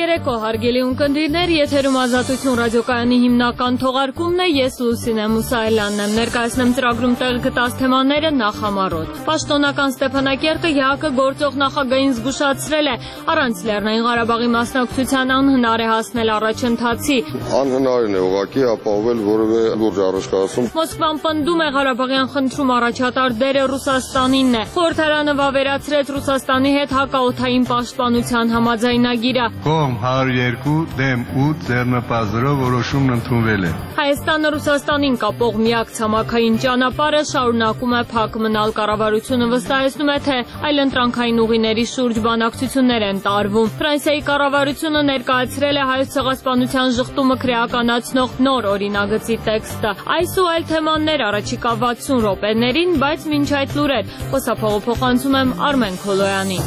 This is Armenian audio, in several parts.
երեկո, հարգելի ունկնդիրներ, եթերում Ազատություն ռադիոկայանի հիմնական թողարկումն է, ես Լուսինե Մուսայելյանն եմ, ներկայացնեմ ծրագրում տեղ գտած թեմաները նախամարոտ։ Պաշտոնական Ստեփանակերտը ՀԱԿ-ը գործող նախագահին զգուշացրել է, առանց Լեռնային Ղարաբաղի մասնակցության անհնար է հասնել առաջընթացի։ Անհնարին է ուղղակի ապահովել որևէ լուրջ առաջխաղացում։ Մոսկվան պնդում է Ղարաբաղյան խնդրում առաջատար դերը Ռուսաստանինն է։ Խորհրդարանը վավերացրեց Ռուսաստանի հետ հակաօդային պաշտպանության համաձայնագիրը։ Կողմ 102 դեմ 8 ձեռնպազրով որոշումն ընդունվել է։ Հայաստանը Ռուսաստանին կապող միակ ցամաքային ճանապարհը շարունակում է փակ մնալ։ Կառավարությունը վստահեցնում է, թե այլընտրանքային ուղիների շուրջ բանակցություններ են տարվում։ Ֆրանսիայի կառավարությունը ներկայացրել է Հայոց ցեղասպանության ժխտումը քրեականացնող նոր օրինագծի տեքստը։ Այս ու այլ թեմաներ առաջիկա 60 րոպեներին, բայց մինչ այդ լուրեր խոսափողը փոխանցում եմ Արմեն Քոլոյանին։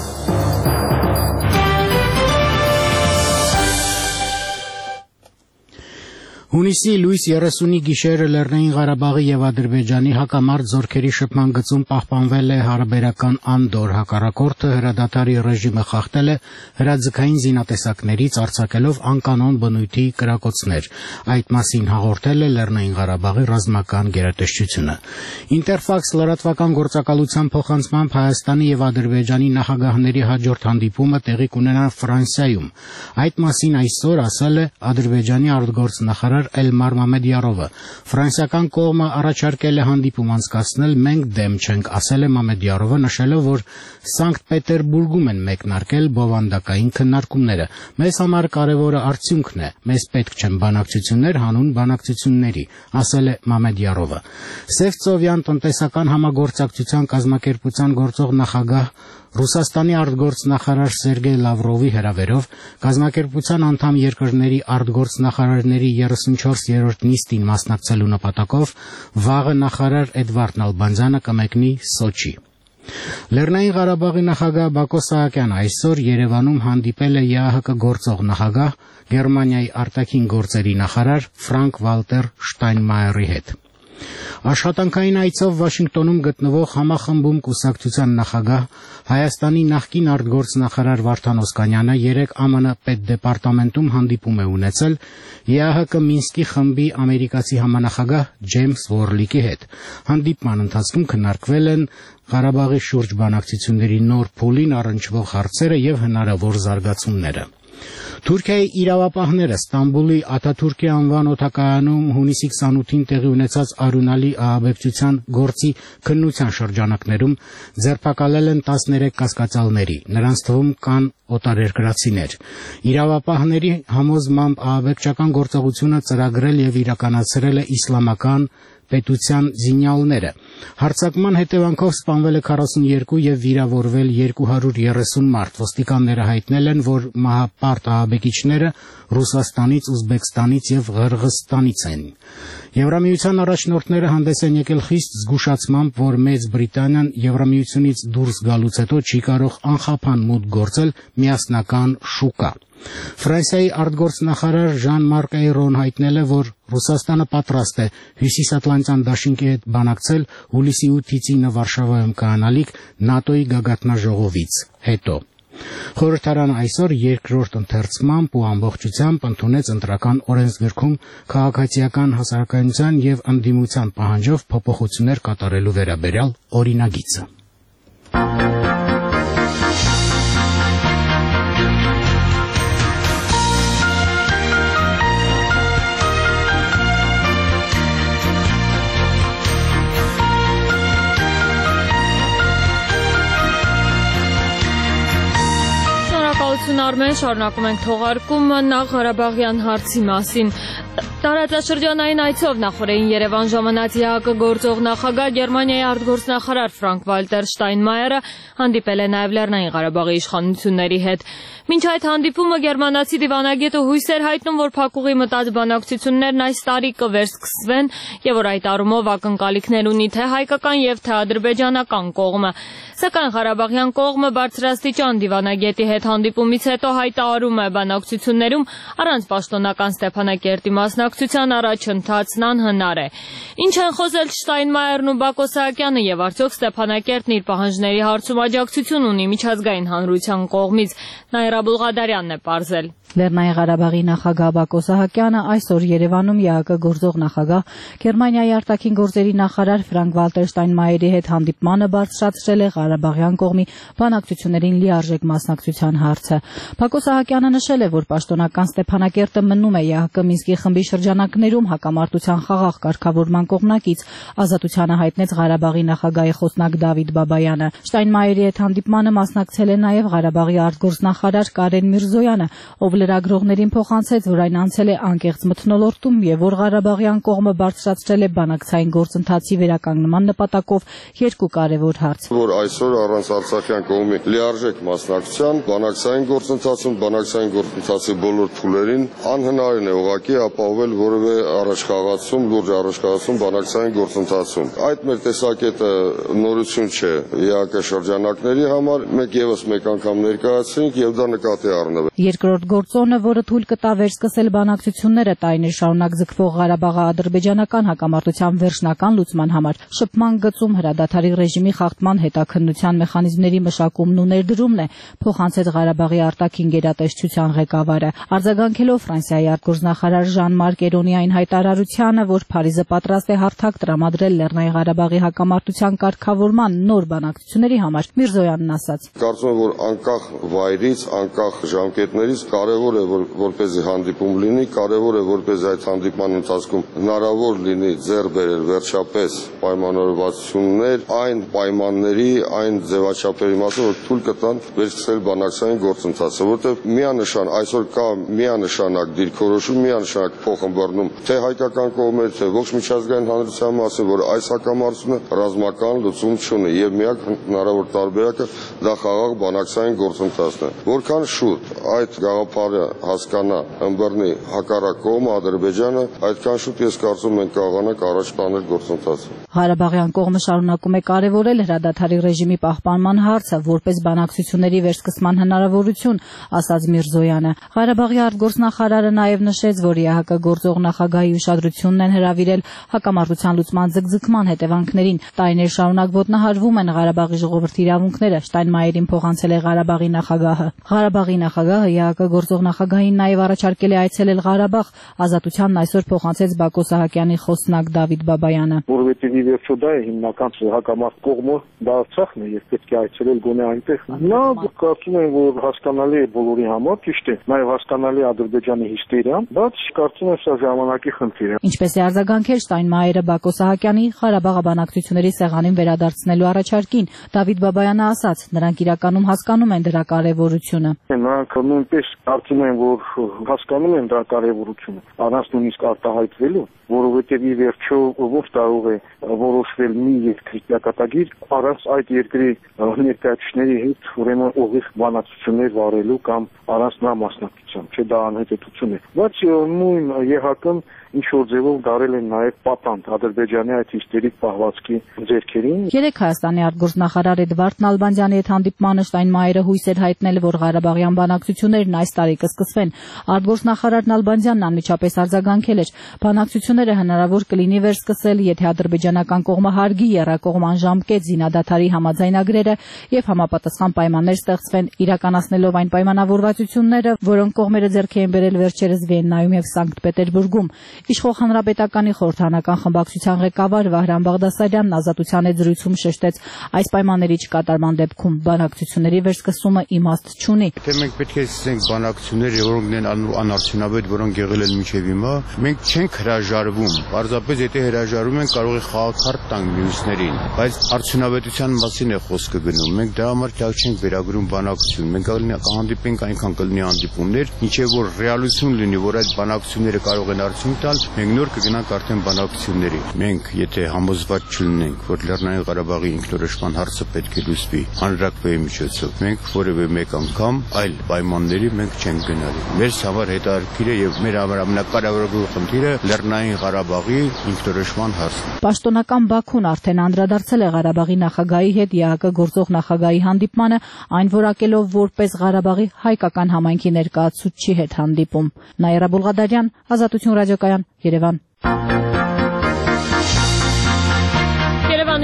Հունիսի լույս 30-ի գիշերը Լեռնային Ղարաբաղի եւ Ադրբեջանի հակամարտ զորքերի շփման գծում պահպանվել է հարաբերական անդոր։ Հակառակորդը հրադադարի ռեժիմը խախտել է հրաձգային զինատեսակներից արձակելով անկանոն բնույթի կրակոցներ։ Այդ մասին հաղորդել է Լեռնային Ղարաբաղի ռազմական գերատեսչությունը։ Ինտերֆաքս լրատվական գործակալության փոխանցմամբ Հայաստանի եւ Ադրբեջանի նախագահների հաջորդ հանդիպումը տեղի կունենա Ֆրանսիայում։ Այդ մասին այսօր ասել է Ադրբեջանի արտգործնախարար Էլմար Մամեդյարովը։ Ֆրանսիական կողմը առաջարկել է հանդիպում անցկացնել, մենք դեմ չենք, ասել է Մամեդյարովը, նշելով, որ Սանկտ Պետերբուրգում են մեկնարկել բովանդակային քննարկումները։ Մեզ համար կարևորը արդյունքն է, մեզ պետք չեն բանակցություններ հանուն բանակցությունների, ասել է Մամեդյարովը։ Սևծովյան տնտեսական համագործակցության կազմակերպության գործող նախագահ Ռուսաստանի արտգործնախարար Սերգեյ Լավրովի հրավերով կազմակերպության անդամ երկրների արտգործնախարարների 34-րդ նիստին մասնակցելու նպատակով վաղը նախարար Էդվարդ Նալբանդյանը կմեկնի Սոչի։ Լեռնային Ղարաբաղի նախագահ Բակո Սահակյանը այսօր Երևանում հանդիպել է ԵԱՀԿ գործող նախագահ Գերմանիայի արտաքին գործերի նախարար Ֆրանկ Վալտեր Շտայնմայերի հետ։ Աշխատանքային այցով Վաշինգտոնում գտնվող համախմբում կուսակցության նախագահ Հայաստանի նախկին արտգործնախարար Վարդան Օսկանյանը երեկ ԱՄՆ պետդեպարտամենտում հանդիպում է ունեցել ԵԱՀԿ Մինսկի խմբի ամերիկացի համանախագահ Ջեյմս Վորլիկի հետ։ Հանդիպման ընթացքում քննարկվել են Ղարաբաղի շուրջ բանակցությունների նոր փուլին առնչվող հարցերը եւ հնարավոր զարգացումները։ Թուրքիայի իրավապահները Ստամբուլի Աթաթուրքի անվան օդակայանում հունիսի 28-ին տեղի ունեցած արյունալի ահաբեկչության գործի քննության շրջանակներում ձերբակալել են 13 կասկածյալների, նրանց թվում կան օտարերկրացիներ։ Իրավապահների համոզմամբ ահաբեկչական գործողությունը ծրագրել եւ իրականացրել է իսլամական պետության զինյալները։ Հարձակման հետևանքով սպանվել է 42 եւ վիրավորվել 230 մարդ։ Ոստիկանները հայտնել են, որ մահապարտ ահաբեկիչները Ռուսաստանից, Ուզբեկստանից եւ Ղրղըզստանից են։ Եվրամիության առաջնորդները հանդես են եկել խիստ զգուշացմամբ, որ Մեծ Բրիտանիան Եվրամիությունից դուրս գալուց հետո չի կարող անխափան մուտք գործել միասնական շուկա։ Ֆրանսիայի արտգործնախարար Ժան-Մարկ Էյրոն հայտնել է, որ Ռուսաստանը պատրաստ է Հյուսիսատլանտյան դաշինքի հետ բանակցել հուլիսի 8-ից 9 Վարշավայում կայանալիք ՆԱՏՕ-ի գագաթնաժողովից հետո։ Խորհրդարանը այսօր երկրորդ ընթերցմամբ ու ամբողջությամբ ընդունեց ընտրական օրենսգրքում քաղաքացիական հասարակայնության եւ ընդդիմության պահանջով փոփոխություններ կատարելու վերաբերյալ օրինագիծը։ Արմեն, շարունակում ենք թողարկումը նախ Ղարաբաղյան հարցի մասին։ Տարածաշրջանային այցով նախորդին Երևան ժամանած ԵԱՀԿ գործող նախագահ Գերմանիայի արտգործնախարար Ֆրանկ Վալտեր Շտայնմայերը հանդիպել է նաև Լեռնային Ղարաբաղի իշխանությունների հետ։ Մինչ այդ հանդիպումը գերմանացի դիվանագետը հույս էր հայտնում, որ փակուղի մտած բանակցություններն այս տարի կվերսկսվեն եւ որ այդ առումով ակնկալիքներ ունի թե հայկական եւ թե ադրբեջանական կողմը։ Սակայն Ղարաբաղյան կողմը բարձրաստիճան դիվանագետի հետ հանդիպումից հետո հայտարարում է բանակցություններում առանց պաշտոնական Ստեփանակերտի մասնակցության առաջընթացն անհնար է։ Ինչ են խոսել Շտայնմայերն ու Բակո Սահակյանը եւ արդյոք Ստեփանակերտն իր պահանջների հարցում աջակցություն ունի միջազգային հանրության կողմից։ Նայրա Բուլղադարյանն է պարզել։ Լեռնային Ղարաբաղի նախագահ Բակո Սահակյանը այսօր Երևանում ԵԱՀԿ գործող նախագահ Գերմանիայի արտաքին գործերի նախարար Ֆրանկ-Վալտեր Շտայնմայերի հետ հանդիպմանը բարձրացրել է Ղարաբաղյան կողմի բանակցություններին լիարժեք մասնակցության հարցը։ Բակո Սահակյանը նշել է, որ պաշտոնական Ստեփանակերտը մնում է ԵԱՀԿ Մինսկի խմբի շրջանակներում հակամարտության խաղաղ կարգավորման կողմնակից, ազատությանը հայտնեց Ղարաբաղի նախագահի խոսնակ Դավիթ Բաբայանը։ Շտայնմայերի հետ հանդիպմանը մասնակցել է նաև Ղարաբաղի արտգործնախարար Կարեն Միրզոյանը, ով լրագրողներին փոխանցեց, որ այն անցել է անկեղծ մթնոլորտում եւ որ Ղարաբաղյան կողմը բարձրացրել է բանակցային գործընթացի վերականգնման նպատակով երկու կարևոր հարց։ Որ այսօր առանց արցախյան կողմի լիարժեք մասնակցության բանակցային գործընթացի բոլոր փուլերին անհնարին է ուղղակի ապահովել որևէ առաջխաղացում, լուրջ առաջխաղացում բանակցային գործընթացում։ Այդ մեր տեսակետը նորություն չէ ԵԱՀԿ շրջանակների համար, մենք եւս մեկ անգամ ներկայացրինք եւ դա նկատի առնվեց։ Երկրորդ գործոնը, որը թույլ կտա վերսկսել բանակցությունները տարիներ շարունակ ձգվող Ղարաբաղի-ադրբեջանական հակամարտության վերջնական լուծման համար, շփման գծում հրադադարի ռեժիմի խախտման հետաքննության մեխանիզմների մշակումն ու ներդրումն է, փոխանցեց Ղարաբաղի արտաքին գերատեսչության ղեկավարը։ Արձագանքելով Ֆրանսիայի արտգործնախարար Ժան-Մարկ Էրոնի այն հայտարարությանը, որ Փարիզը պատրաստ է հարթակ տրամադրել Լեռնային Ղարաբաղի հակամարտության կարգավորման նոր բանակցությունների համար, Միրզոյանն ասաց. Կարծում եմ, որ անկախ վայրից, անկախ ժամկետներից կարևոր է, որպեսզի հանդիպում լինի, կարևոր է, որպեսզի այդ հանդիպման ընթացքում հնարավոր լինի ձեռք բերել վերջապես պայմանավորվածություններ այն պայմանների, այն ձևաչափերի մասին, որ թույլ կտան վերսկսել բանակցային գործընթացը, որտեղ միանշան այսօր կա միանշանակ դիրքորոշում, միանշանակ փոխըմբռնում թե հայկական կողմեր, թե ողջ միջազգային հանրության մասին, որ այս հակամարտությունը ռազմական լուծում չունի եւ միակ հնարավոր տարբերակը դա խաղաղ բանակցային գործընթացն է։ Որքան շուտ այդ գաղափարը հասկանա, ըմբռնի հակառակ կողմը Ադրբեջանը, այդքան շուտ ես կարծում ենք կարողանանք առաջ տանել գործընթացը։ Ղարաբաղյան կողմը շարունակում է կարևորել հրադադարի ռեժիմի պահպանման հարցը որպես բանակցությունների վերսկսման հնարավորություն, ասաց Միրզոյանը։ Ղարաբաղի արտգործնախարարը նաև նշեց, որ ԵԱՀԿ գործող նախագահի ուշադրությունն են հրավիրել հակամարտության լուծման ձգձգման հետևանքներին։ Տարիներ շարունակ ոտնահարվում են Ղարաբաղի ժողովրդի իրավունքները, Շտայնմայերին փոխանցել է Ղարաբաղի նախագահը։ Ղարաբաղի նախագահը ԵԱՀԿ գործող նախագահին նաև առաջարկել է այցելել Ղարաբաղ, ազատությանն այսօր փոխանցեց Բակո Սահակյանի խոսնակ Դավիթ Բաբայանը։ Որովհետև ի վերջո դա է հիմնական հակամարտ կողմը, դա Արցախն է եւ պետք է այցելել գոնե այնտեղ։ Նա կարծում եմ, որ հասկանալի է բոլորի համար, ճիշտ է, նաև հասկանալի Ադրբեջանի հիստերիան, բայց կարծում եմ սա ժամանակի խնդիր է։ Ինչպես է արձագանքել Շտայնմայերը Բակո Սահակյանի Ղարաբաղ բանակցությունների սեղանին վերադարձնելու առաջարկին, Դավիթ Բաբայանը ասաց, նրանք իրականում հասկանում են դրա կարևորությունը։ Նրանք նույնպես կարծում են, որ հասկանում են դրա կարևորությունը, առանց նույնիսկ արտահայտվելու, որովհետև ի վերջո ո՞վ կարող է որոշվել մի երկրի ճակատագիր առանց այդ երկրի ներկայացուցիչների հետ ուրեմն ուղիղ բանակցություններ վարելու կամ առանց նրա մասնակցության, չէ՞ դա անհետեցություն է։ Բայց նույն ԵԱՀԿ-ն ինչ որ ձևով դարել են նաև պատանդ Ադրբեջանի այդ հիստերիկ պահվածքի ձեռքերին։ Երեք Հայաստանի արտգործնախարար Էդվարդ Նալբանդյանի հետ հանդիպմանը Շտայնմայերը հույս էր հայտնել, որ Ղարաբաղյան բանակցություններն այս տարի կսկսվեն։ Արտգործնախարար Նալբանդյանն անմիջապես արձագանքել էր. բանակցությունները հնարավոր կլինի վերսկսել, եթե ադրբեջանական կողմը հարգի եռակողմ անժամկետ զինադադարի համաձայնագրերը եւ համապատասխան պայմաններ ստեղծվեն, իրականացնելով այն պայմանավորվածությունները, որոնք կողմերը ձեռք էին բերել վերջերս Վիեննայում եւ Սանկտ Պետերբուրգում։ Իշխող հանրապետականի խորհրդարանական խմբակցության ղեկավար Վահրամ Բաղդասարյանն ազատության հետ զրույցում շեշտեց, այս պայմանների չկատարման դեպքում բանակցությունների վերսկսումը իմաստ չունի։ Թե մենք պետք է սկսենք բանակցություններ, որոնք են անարդյունավետ, որոնք եղել են մինչև հիմա, մենք չենք հրաժարվում։ Պարզապես եթե հրաժարվում ենք, կարող է խաղաքարտ տանք մյուսներին, բայց արդյունավետության մասին է խոսքը գնում։ Մենք դրա համար չենք վերագրում բանակցություն։ Մենք կհանդիպենք այնքան կլինի հանդիպումներ, ինչեւ որ ռեալություն լինի, որ այդ բանակցությունները կարող են արդյունք տալ, մենք նոր կգնանք արդեն բանակցությունների։ Մենք եթե համոզված չլինենք, որ Լեռնային Ղարաբաղի ինքնորոշման հարցը պետք է լուծվի հանրակրվեի միջոցով, մենք որևէ մեկ անգամ այլ պայմանների մենք չենք գնալու։ Մեր համար հետաքրքիր է եւ մեր ամենակարևոր խնդիրը Լեռնային Ղարաբաղի ինքնորոշման հարցն է։ Պաշտոնական Բաքուն արդեն անդրադարձել է Ղարաբաղի նախագահի հետ ԵԱՀԿ գործող նախագահի հանդիպմանը, այն որակելով որպես Ղարաբաղի հայկական համայնքի ներկայացուցչի հետ հանդիպում։ Նաիրա Բուլղադարյան, Ազատություն ռադիոկայան, Երևան։ Երևանի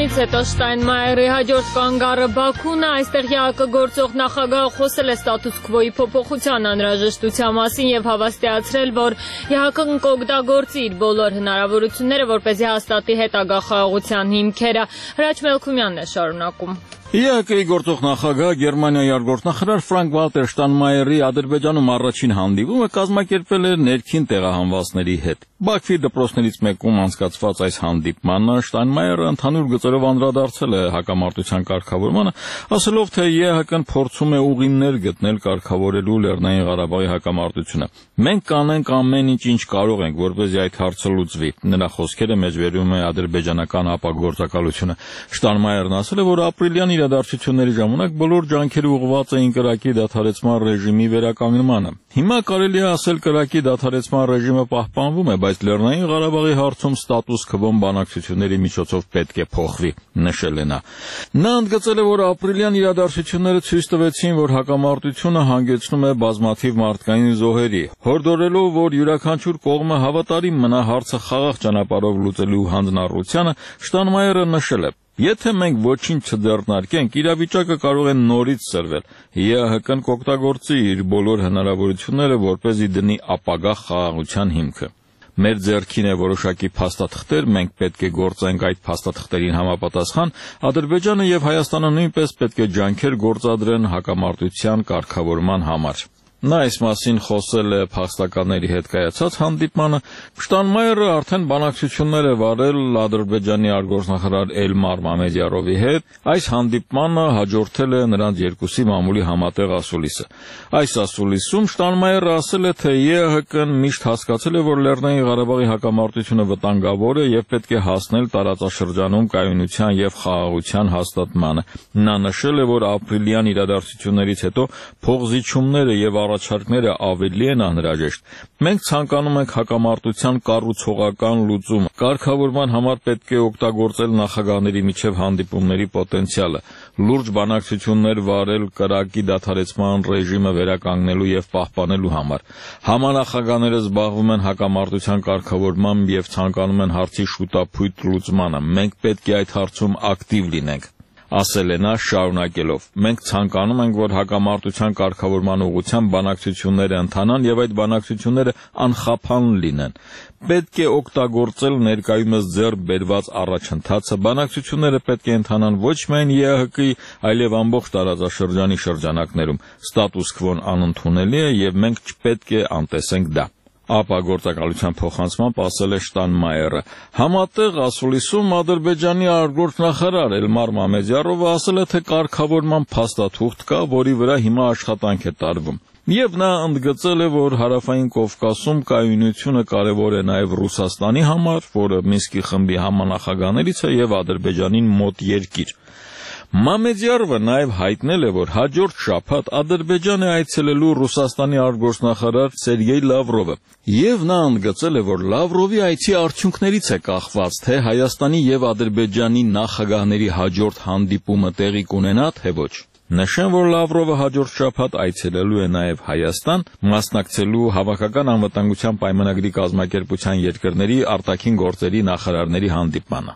Դրանից հետո Շտայնմայերի հաջորդ կանգառը Բաքուն է, այստեղ ԵԱՀԿ գործող նախագահը խոսել է ստատուս քվոյի փոփոխության անհրաժեշտության մասին եւ հավաստիացրել, որ ԵԱՀԿ-ն կօգտագործի իր բոլոր հնարավորությունները, որպեսզի հաստատի հետագա խաղաղության հիմքերը։ Հրաչ Մելքումյանն է շարունակում։ ԵԱՀԿ-ի գործող նախագահ Գերմանիայի արտգործնախարար Ֆրանկ-Վալտեր Շտայնմայերի Ադրբեջանում առաջին հանդիպումը կազմակերպել էր ներքին տեղահանվածների հետ։ Բաքվի դպրոցներից մեկում անցկացված այս հանդիպմանը Շտայնմայերը ընդհանուր գծերով անդրադարձել է հակամարտության կարգավորմանը, ասելով, թե ԵԱՀԿ-ն փորձում է ուղիներ գտնել կարգավորելու Լեռնային Ղարաբաղի հակամարտությունը։ Մենք կանենք ամեն ինչ կարող ենք, որպեսզի այդ հարցը լուծվի։ Նրա խոսքերը մեջբերում է ադրբեջանական ապագործակալությունը։ Շտայնմայերն ասել է, որ ապրիլյան իրադարձությունների ժամանակ բոլոր ջանքերը ուղղված էին կրակի դադարեցման ռեժիմի վերականգնմանը։ Հիմա կարելի է ասել կրակի դադարեցման ռեժիմը պահպանվում է, բայց Լեռնային Ղարաբաղի հարցում ստատուս քվոն բանակցությունների միջոցով պետք է փոխվի, նշել է նա։ Նա ընդգծել է, որ ապրիլյան իրադարձությունները ցույց տվեցին, որ հակամարտությունը հանգեցնում է բազմաթիվ մարդկային զոհերի, հորդորելով, որ յուրաքանչյուր կողմը հավատարիմ մնա հարցը խաղաղ ճանապարհով լուծելու հանձնառությանը, Շտայնմայերը նշել է. Եթե մենք ոչինչ չձեռնարկենք, իրավիճակը կարող է նորից սրվել։ ԵԱՀԿ-ն կօգտագործի իր բոլոր հնարավորությունները, որպեսզի դնի ապագա խաղաղության հիմքը։ Մեր ձեռքին է որոշակի փաստաթղթեր, մենք պետք է գործենք այդ փաստաթղթերին համապատասխան, Ադրբեջանը եւ Հայաստանը նույնպես պետք է ջանքեր գործադրեն հակամարտության կարգավորման համար։ Նա այս մասին խոսել է փախստականների հետ կայացած հանդիպմանը։ Շտայնմայերը արդեն բանակցություններ է վարել Ադրբեջանի արտգործնախարար Էլմար Մամեդյարովի հետ։ Այս հանդիպմանը հաջորդել է նրանց երկուսի մամուլի համատեղ ասուլիսը։ Այս ասուլիսում Շտայնմայերը ասել է, թե ԵԱՀԿ-ն միշտ հասկացել է, որ Լեռնային Ղարաբաղի հակամարտությունը վտանգավոր է եւ պետք է հասնել տարածաշրջանում կայունության եւ խաղաղության հաստատմանը։ Նա նշել է, որ ապրիլյան իրադարձություններից հետո փոխզիջումները եւ առաջարկները ավելի են անհրաժեշտ։ Մենք ցանկանում ենք հակամարտության կառուցողական լուծում։ Կարգավորման համար պետք է օգտագործել նախագահների միջև հանդիպումների պոտենցիալը, լուրջ բանակցություններ վարել կրակի դադարեցման ռեժիմը վերականգնելու եւ պահպանելու համար։ Համանախագահները զբաղվում են հակամարտության կարգավորմամբ եւ ցանկանում են հարցի շուտապույտ լուծմանը։ Մենք պետք է այդ հարցում ակտիվ լինենք, ասել է նա շարունակելով. Մենք ցանկանում ենք, որ հակամարտության կարգավորման ուղղությամբ բանակցությունները ընթանան եւ այդ բանակցությունները անխափան լինեն։ Պետք է օգտագործել ներկայումս ձեռք բերված առաջընթացը, բանակցությունները պետք է ընթանան ոչ միայն ԵԱՀԿ-ի, այլև ամբողջ տարածաշրջանի շրջանակներում։ Ստատուս քվոն անընդունելի է եւ մենք չպետք է անտեսենք դա։ Ապագործակալության փոխանցմամբ ասել է Շտայնմայերը։ Համատեղ ասուլիսում Ադրբեջանի արտգործնախարար Էլմար Մամեդյարովը ասել է, թե կարգավորման փաստաթուղթ կա, որի վրա հիմա աշխատանք է տարվում։ Եվ նա ընդգծել է, որ Հարավային Կովկասում կայունությունը կարևոր է նաև Ռուսաստանի համար, որը Մինսկի խմբի համանախագահներից է եւ Ադրբեջանին մոտ երկիր։ Մամեդյարովը նաև հայտնել է, որ հաջորդ շաբաթ Ադրբեջան է այցելելու Ռուսաստանի արտգործնախարար Սերգեյ Լավրովը, եւ նա ընդգծել է, որ Լավրովի այցի արդյունքներից է կախված, թե Հայաստանի եւ Ադրբեջանի նախագահների հաջորդ հանդիպումը տեղի կունենա, թե ոչ։ Նշեմ, որ Լավրովը հաջորդ շաբաթ այցելելու է նաև Հայաստան, մասնակցելու Հավաքական անվտանգության պայմանագրի կազմակերպության երկրների արտաքին գործերի նախարարների հանդիպմանը։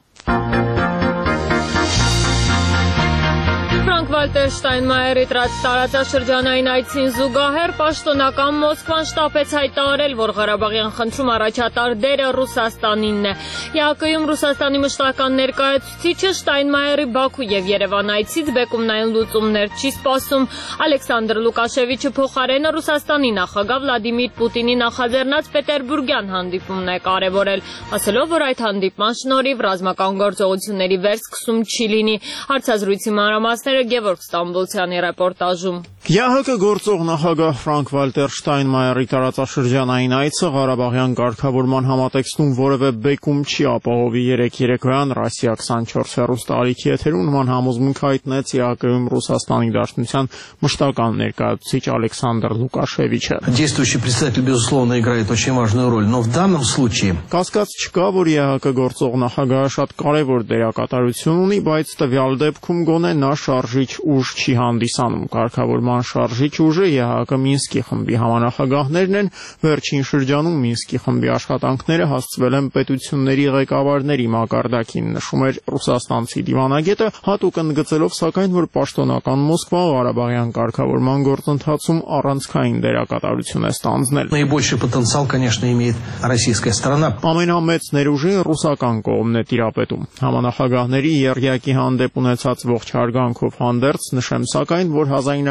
Ֆրանկ-Վալտեր Շտայնմայերի տարածաշրջանային այցին զուգահեռ պաշտոնական Մոսկվան շտապեց հայտարարել, որ Ղարաբաղյան խնդրում առաջատար դերը Ռուսաստանինն է։ ԵԱՀԿ-ում Ռուսաստանի մշտական ներկայացուցիչը Շտայնմայերի Բաքու եւ Երևան այցից բեկումնային լուծումներ չի սպասում։ Ալեքսանդր Լուկաշևիչը փոխարենը Ռուսաստանի նախագահ Վլադիմիր Պուտինի նախաձեռնած Պետերբուրգյան հանդիպումն է կարևորել, ասելով, որ այդ հանդիպման շնորհիվ ռազմական գործողությունների վերսկսում չի լինի։ Հարցազրույցի մանրամասները Գևորգ Ստամբոլցյանի ռեպորտաժում։ ԵԱՀԿ գործող նախագահ Ֆրանկ-Վալտեր Շտայնմայերի տարածաշրջանային այցը Ղարաբաղյան կարգավորման համատեքստում որևէ բեկում չի ապահովի։ Երեկոյան Ռասիա 24 հեռուստաալիքի եթերում նման համոզմունք հայտնեց ԵԱՀԿ-ում Ռուսաստանի Դաշնության մշտական ներկայացուցիչ Ալեքսանդր Լուկաշևիչը։ Действующий председатель, безусловно, играет очень важную роль, но в данном случае կասկած չկա, որ ԵԱՀԿ գործող նախագահը շատ կարևոր դերակատարություն ունի, բայց տվյալ դեպքում գոնե նա շարժիչ ուժ չի հանդիսանում։ Կարգավորման շարժիչ ուժը ԵՀԿ Մինսկի խմբի համանախագահներն են։ Վերջին շրջանում Մինսկի խմբի աշխատանքները հասցվել են պետությունների ղեկավարների մակարդակին, նշում էր ռուսաստանցի դիվանագետը, հատուկ ընդգծելով սակայն, որ պաշտոնական Մոսկվա Ղարաբաղյան կարգավորման գործընթացում առանցքային դերակատարություն է ստանձնել։ Наибольший потенциал, конечно, имеет российская сторона. Ամենամեծ ներուժին ռուսական կողմն է տիրապետում։ Համանախագահների եռյակի հանդեպ ունեցած ողջ հարգանքով հանդերձ նշեմ սակայն, որ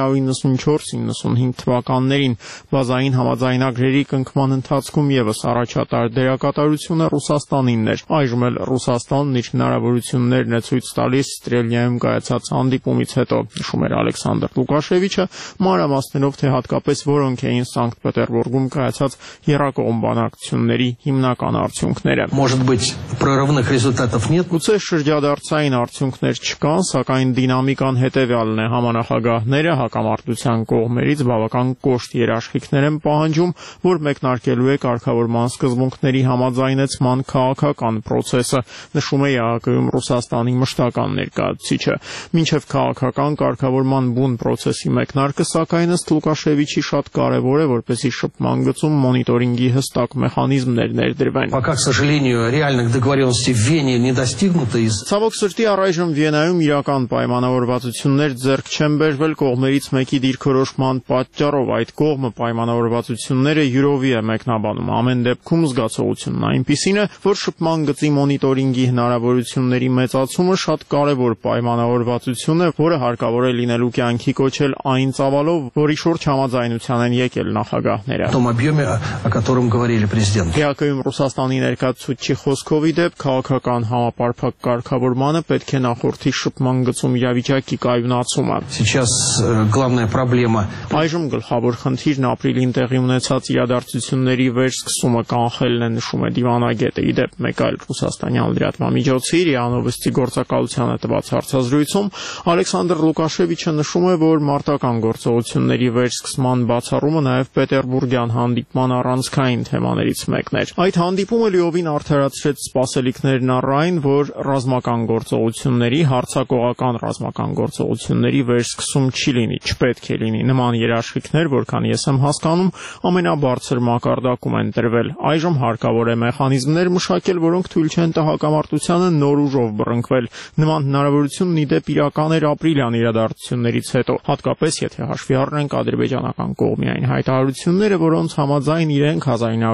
1994-95 թվականներին բազային համաձայնագրերի կնքման ընթացքում եւս առաջատար դերակատարությունը Ռուսաստանինն էր։ Այժմ էլ Ռուսաստանն իր հնարավորություններն է ցույց տալիս Ստրելնիայում կայացած հանդիպումից հետո, նշում էր Ալեքսանդր Լուկաշևիչը, մանրամասներով թե հատկապես որոնք էին Սանկտ Պետերբուրգում կայացած եռակողմ բանակցությունների հիմնական արդյունքները։ Может быть, прорывных результатов нет. Գուցե շրջադարձային արդյունքներ չկան, սակայն դինամիկան հետևյալն է. համանախագահները հակամարտության կողմերից բավական կոշտ երաշխիքներ են պահանջում, որ մեկնարկելու է կարգավորման սկզբունքների համաձայնեցման քաղաքական process-ը, նշում է ԵԱՀԿ-ում Ռուսաստանի մշտական ներկայացուցիչը։ Մինչև քաղաքական կարգավորման բուն process-ի մեկնարկը, սակայն ըստ Լուկաշևիչի շատ կարևոր է, որպեսզի շփման գծում մոնիտորինգի հստակ մեխանիզմներ ներդրվեն։ Пока, к сожалению, реальных договоренностей в Вене не достигнуто из. Ցավոք սրտի առայժմ Վիենայում իրական պայմանավորվածություններ ձեռք չեն բերվել կողմերից մեկի դիրքորոշման պատճառով։ Այդ կողմը պայմանավորվածությունները յուրովի է մեկնաբանում։ Ամեն դեպքում զգացողությունն այնպիսին է, որ շփման գծի մոնիտորինգի հնարավորությունների մեծացումը շատ կարևոր պայմանավորվածություն է, որը հարկավոր է լինելու կյանքի կոչել այն ծավալով, որի շուրջ համաձայնության են եկել նախագահները։ В том объеме, о котором говорили президент. ԵԱՀԿ-ում Ռուսաստանի ներկայացուցիչի խոսքով ի դեպ քաղաքական համապարփակ կարգավորմանը պետք է նախորդի շփման գծում իրավիճակի կայունացումը։ Сейчас главная проблема. Այժմ գլխավոր խնդիրն ապրիլին տեղի ունեցած իրադարձությունների վերսկսումը կանխելն է, նշում է դիվանագետը։ Ի դեպ մեկ այլ ռուսաստանյան լրատվամիջոցի ՌԻԱ Նովոստի գործակալությանը տված հարցազրույցում Ալեքսանդր Լուկաշևիչը նշում է, որ մարտական գործողությունների վերսկսման բացառումը նաև Պետերբուրգյան հանդիպման առանցքային թեմաներից մեկն էր։ Այդ հանդիպումը լիովին արդարացրեց սպասելիքներն առ այն, որ ռազմական գործողությունների, հարձակողական ռազմական գործողությունների վերսկսում չի լինի, չպետք է լինի։ Նման երաշխիքներ, որքան ես եմ հասկանում, ամենաբարձր մակարդակում են տրվել։ Այժմ հարկավոր է մեխանիզմներ մշակել, որոնք թույլ չեն տա հակամարտությանը նոր ուժով բռնկվել։ Նման հնարավորությունն ի դեպ իրական էր ապրիլյան իրադարձություններից հետո, հատկապես եթե հաշվի առնենք ադրբեջանական կողմի այն հայտարարությունները, որոնց համաձայն իրենք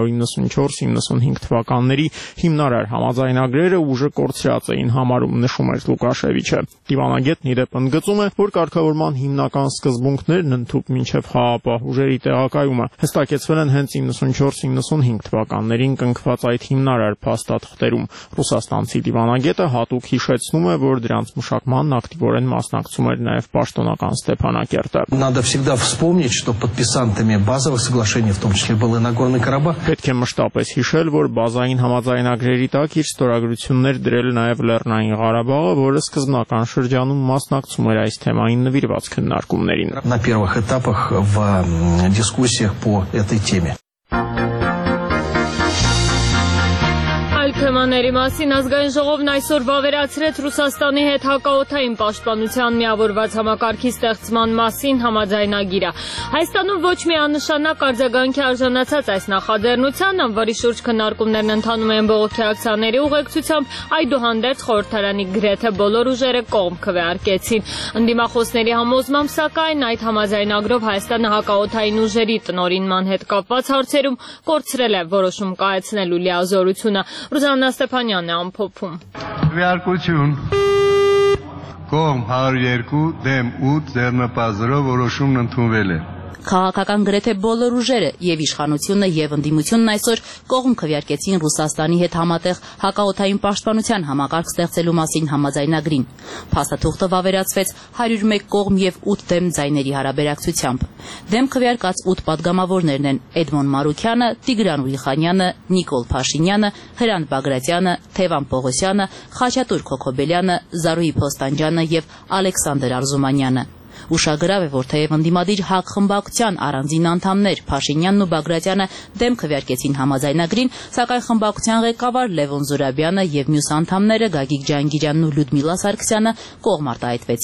1994-95 թվականների հիմնարար համաձայնագրերը ուժը կորցրած էին համարում, նշում էր Լուկաշևիչը։ Դիվանագետն ի դեպ ընդգծում է, որ կարգավորման հիմնական սկզբունքներն ընդհուպ մինչև խաղաղապահ ուժերի տեղակայումը հստակեցվել են հենց 94-95 թվականներին կնքված այդ հիմնարար փաստաթղթերում։ Ռուսաստանցի դիվանագետը հատուկ հիշեցնում է, որ դրանց մշակմանն ակտիվորեն մասնակցում էր նաև պաշտոնական Ստեփանակերտը։ Надо всегда вспомнить, что подписантами базовых соглашений, в том числе был и Нагорный Карабах. Պետք է մշտապես հիշել, որ բազային համաձայնագրերի տակ իր ստորագրություններ դրել նաև Լեռնային Ղարաբաղը, որը սկզբնական շրջանում մասնակցում էր այս թեմային նվիրված քննարկումներին։ На первых этапах в дискуссиях по этой теме. Թեմաների մասին ազգային ժողովն այսօր վավերացրեց Ռուսաստանի հետ հակաօդային պաշտպանության միավորված համակարգի ստեղծման մասին համաձայնագիրը։ Հայաստանում ոչ մի աննշանակ արձագանքի արժանացած այս նախաձեռնության, որի շուրջ քննարկումներն ընթանում են բողոքի ակցիաների ուղեկցությամբ, այդուհանդերձ խորհրդարանի գրեթե բոլոր ուժերը կողմ քվեարկեցին։ Ընդդիմախոսների համոզմամբ, սակայն այդ համաձայնագրով Հայաստանը հակաօդային ուժերի տնօրինման հետ կապված հարցերում կորցրել է որոշում կայացնելու լիազորությունը։ Ռուզաննա Ստեփանյանն է ամփոփում։ Քվեարկություն կողմ 102 դեմ 8 ձեռնպազրով որոշումն ընդունվել է։ Քաղաքական գրեթե բոլոր ուժերը եւ իշխանությունը եւ ընդդիմությունն այսօր կողմ քվեարկեցին Ռուսաստանի հետ համատեղ հակաօդային պաշտպանության համակարգ ստեղծելու մասին համաձայնագրին։ Փաստաթուղթը վավերացվեց 101 կողմ եւ 8 դեմ ձայների հարաբերակցությամբ։ Դեմ քվեարկած 8 падգամավորներն են Էդմոն Մարուքյանը, Տիգրան Ուրիխանյանը, Նիկոլ Փաշինյանը, Հրանտ Բագրատյանը, Թևան Պողոսյանը, Խաչատուր Քոքոբելյանը, Զարուհի Փոստանջյանը եւ Ալեքսանդր Արզումանյանը։ Ուշագրավ է, որ թեև ընդդիմադիր ՀԱԿ խմբակցության առանձին անդամներ Փաշինյանն ու Բագրատյանը դեմ քվեարկեցին համաձայնագրին, սակայն խմբակցության ղեկավար Լևոն Զուրաբյանը եւ մյուս անդամները Գագիկ Ջանգիրյանն ու Լյուդմիլա Սարգսյանը կողմ արտահայտվեցին։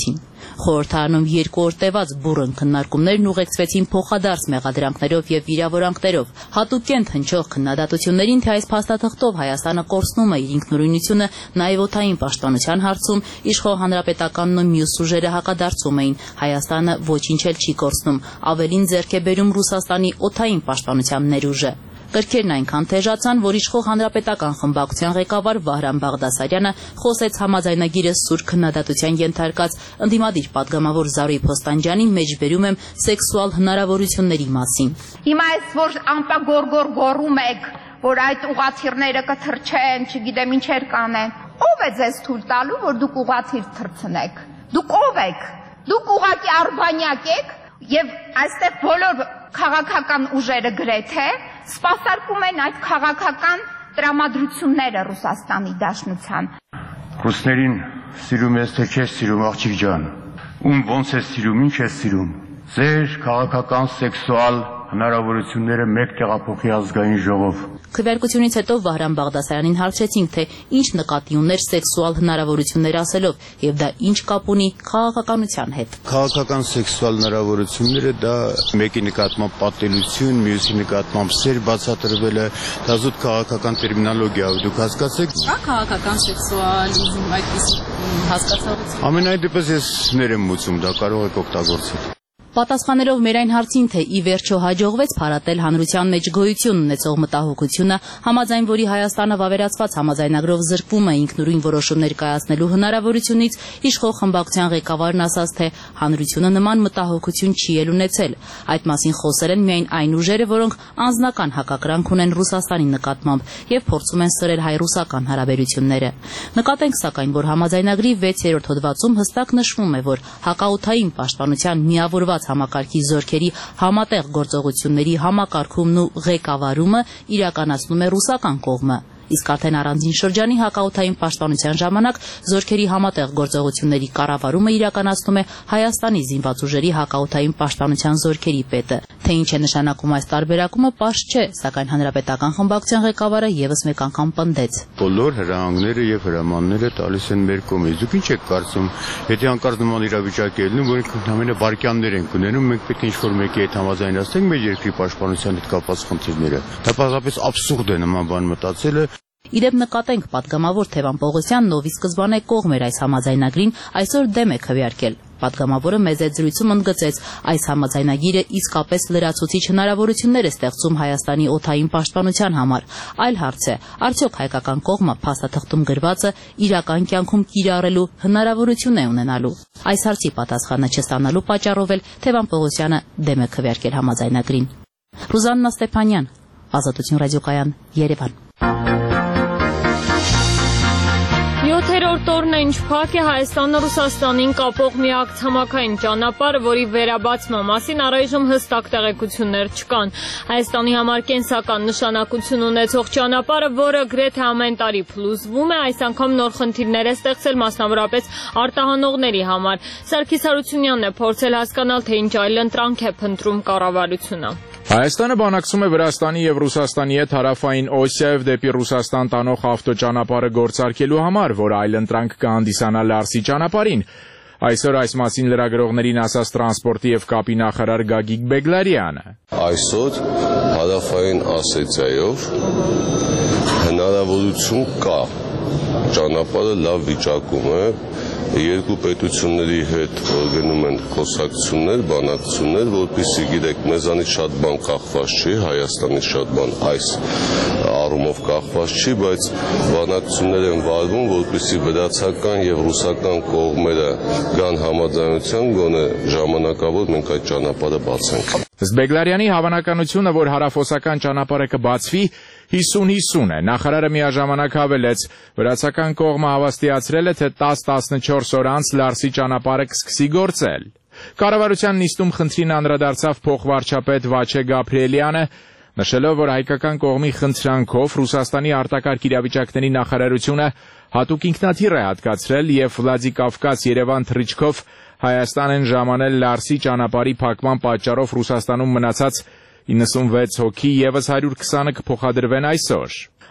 Խորհրդարանում 2 օր տևած բուռն քննարկումներն ուղեկցվեցին փոխադարձ մեղադրանքներով եւ վիրավորանքներով։ Հատուկենտ հնչող քննադատություններին, թե այս փաստաթղթով Հայաստանը կորցնում է իր ինքնուրույնությունը նաեւ օդային պաշտպանության հարցում, իշխող հանրապետականն ու մյուս ուժերը հակադարձում էին։ Հայաստանը ոչինչ էլ չի կորցնում, ավելին ձեռք է բերում Ռուսաստանի օդային պաշտպանության ներուժը։ Կրքերն այնքան թեժացան, որ իշխող հանրապետական խմբակցության ղեկավար Վահրամ Բաղդասարյանը խոսեց համաձայնագիրը սուր քննադատության ենթարկած ընդդիմադիր падգամավոր Զարուհի Փոստանջյանի մեջբերում եմ սեքսուալ հնարավորությունների մասին։ Հիմա այս որ ամպագորգոր գոռում եք, որ այդ ուղաթիռները կթռչեն, չգիտեմ ինչեր կանեն։ Ո՞վ է ձեզ թույլ տալու, որ դուք ուղաթիռ թռցնեք։ Դուք ո՞վ եք։ Դուք ուղղակի արբանյակ եք եւ այստեղ բոլոր քաղաքական ուժերը գրեթե սպասարկում են այդ քաղաքական տրամադրությունները Ռուսաստանի Դաշնության։ Ռուսներին սիրում ես թե չես սիրում, աղջիկ ջան։ Ում ոնց ես սիրում, ինչ ես սիրում։ Ձեր քաղաքական սեքսուալ հնարավորությունները մեկ տեղափոխի ազգային ժողով։ Քվեարկությունից հետո Վահրամ Բաղդասարյանին հարցրեցինք, թե ինչ նկատի ուներ սեքսուալ հնարավորություններ ասելով եւ դա ինչ կապ ունի քաղաքականության հետ։ Քաղաքական սեքսուալ հնարավորությունները դա մեկի նկատմամբ պատելություն, մյուսի նկատմամբ սեր բացատրվելը, դա զուտ քաղաքական տերմինոլոգիա է, դուք հասկացեք։ Կա քաղաքական սեքսուալիզմ այդպես հասկացողություն։ Ամենայն դեպս ես ներեմ մուծում, դա կարող եք օգտագործել։ Պատասխանելով մեր այն հարցին, թե ի վերջո հաջողվեց փարատել հանրության մեջ գոյություն ունեցող մտահոգությունը, համաձայն որի Հայաստանը վավերացված համաձայնագրով զրկվում է ինքնուրույն որոշումներ կայացնելու հնարավորությունից, իշխող խմբակցության ղեկավարն ասաց, թե հանրությունը նման մտահոգություն չի էլ ունեցել։ Այդ մասին խոսել են միայն այն ուժերը, որոնք անձնական հակակրանք ունեն Ռուսաստանի նկատմամբ եւ փորձում են սրել հայ-ռուսական հարաբերությունները։ Նկատենք սակայն, որ համաձայնագրի 6-րդ հոդվածում հստակ նշվում է, որ հակաօդային պաշտպանության միավորված համակարգի զորքերի համատեղ գործողությունների համակարգումն ու ղեկավարումը իրականացնում է ռուսական կողմը։ Իսկ արդեն առանձին շրջանի հակաօդային պաշտպանության ժամանակ զորքերի համատեղ գործողությունների կառավարումը իրականացնում է Հայաստանի զինված ուժերի հակաօդային պաշտպանության զորքերի պետը։ Թե ինչ է նշանակում այս տարբերակումը, պարզ չէ, սակայն հանրապետական խմբակցության ղեկավարը եւս մեկ անգամ պնդեց։ Բոլոր հրահանգները եւ հրամանները տալիս են մեր կողմից։ Դուք ինչ եք կարծում, եթե հանկարծ նման իրավիճակ է լինում, որ ընդհանրապես վարկյաններ են ունենում, մենք պետք է ինչ-որ մեկի հետ համաձայնացնենք մեր երկրի պաշտպանության հետ կապված խնդիրները։ Դա պարզապես աբսուրդ է նման բան մտածելը։ Իդեպ նկատենք падգամավոր Թևան Պողոսյանն, ով ի սկզբանե կողմ էր այս համաձայնագրին, այսօր դեմ է քվեարկել։ Падգամավորը մեծ զրույցում ընդգծեց, այս համաձայնագիրը իսկապես լրացուցիչ հնարավորություններ է ստեղծում Հայաստանի օդային պաշտպանության համար։ Այլ հարց է, արդյոք հայկական կողմը փաստաթղթում գրվածը իրական կյանքում կիրառելու հնարավորություն է ունենալու։ Այս հարցի պատասխանը չստանալու պատճառով էլ Թևան Պողոսյանը դեմ է քվեարկել համաձայնագրին։ Ռուզաննա Ստեփանյան, Ազատություն ռադիոկայան, Երևան։ 7-րդ օրն է ինչ փակ է Հայաստանը Ռուսաստանին կապող միակ ցամաքային ճանապարհը, որի վերաբացման մասին առայժմ հստակ տեղեկություններ չկան։ Հայաստանի համար կենսական նշանակություն ունեցող ճանապարհը, որը գրեթե ամեն տարի փլուզվում է, այս անգամ նոր խնդիրներ է ստեղծել մասնավորապես արտահանողների համար։ Սարգիս Հարությունյանն է փորձել հասկանալ, թե ինչ այլընտրանք է փնտրում կառավարությունը։ Հայաստանը բանակցում է Վրաստանի եւ Ռուսաստանի հետ հարավային Օսիայով դեպի Ռուսաստան տանող ավտոճանապարհը գործարկելու համար, որ այլընտրանք կհանդիսանա Լարսի ճանապարհին։ Այսօր այս մասին լրագրողներին ասաց տրանսպորտի եւ կապի նախարար Գագիկ Բեգլարյանը։ Այսօր հարավային Ասիայով հնարավորություն կա, ճանապարհը լավ վիճակում է, երկու պետությունների հետ գնում են խոսակցություններ, բանակցություններ, որպեսզի գիտեք, մեզանից շատ բան կախված չի, Հայաստանից շատ բան այս առումով կախված չի, բայց բանակցություններ են վարվում, որպեսզի վրացական եւ ռուսական կողմերը գան համաձայնության, գոնե ժամանակավոր մենք այդ ճանապարհը բացենք։ Բեգլարյանի հավանականությունը, որ հարավոսական ճանապարհը կբացվի, 50-50 է։ Նախարարը միաժամանակ հավելեց, վրացական կողմը հավաստիացրել է, թե 10-14 օր անց Լարսի ճանապարհը կսկսի գործել։ Կառավարության նիստում խնդրին անդրադարձավ փոխվարչապետ Վաչե Գաբրիելյանը, նշելով, որ հայկական կողմի խնդրանքով Ռուսաստանի արտակարգ իրավիճակների նախարարությունը հատուկ ինքնաթիռ է հատկացրել եւ Վլադիկավկազ-Երևան թռիչքով Հայաստան են ժամանել Լարսի ճանապարհի փակման պատճառով Ռուսաստանում մնացած 96 հոգի եւս 120-ը կփոխադրվեն այսօր։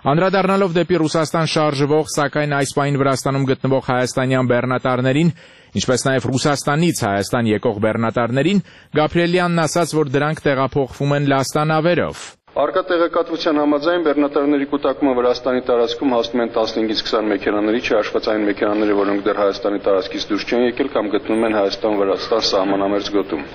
Անդրադառնալով դեպի Ռուսաստան շարժվող, սակայն այս պահին Վրաստանում գտնվող հայաստանյան բեռնատարներին, ինչպես նաև Ռուսաստանից Հայաստան եկող բեռնատարներին, Գաբրիելյանն ասաց, որ դրանք տեղափոխվում են լաստանավերով։ Արկա տեղեկատվության համաձայն բեռնատարների կուտակումը Վրաստանի տարածքում հասնում են 15-ից 20 մեքենաների, չհաշված այն մեքենաների, որոնք դեռ Հայաստանի տարածքից դուրս չեն եկել կամ գտնվում են Հայաստան-Վրաստան սահմանամերձ գոտում։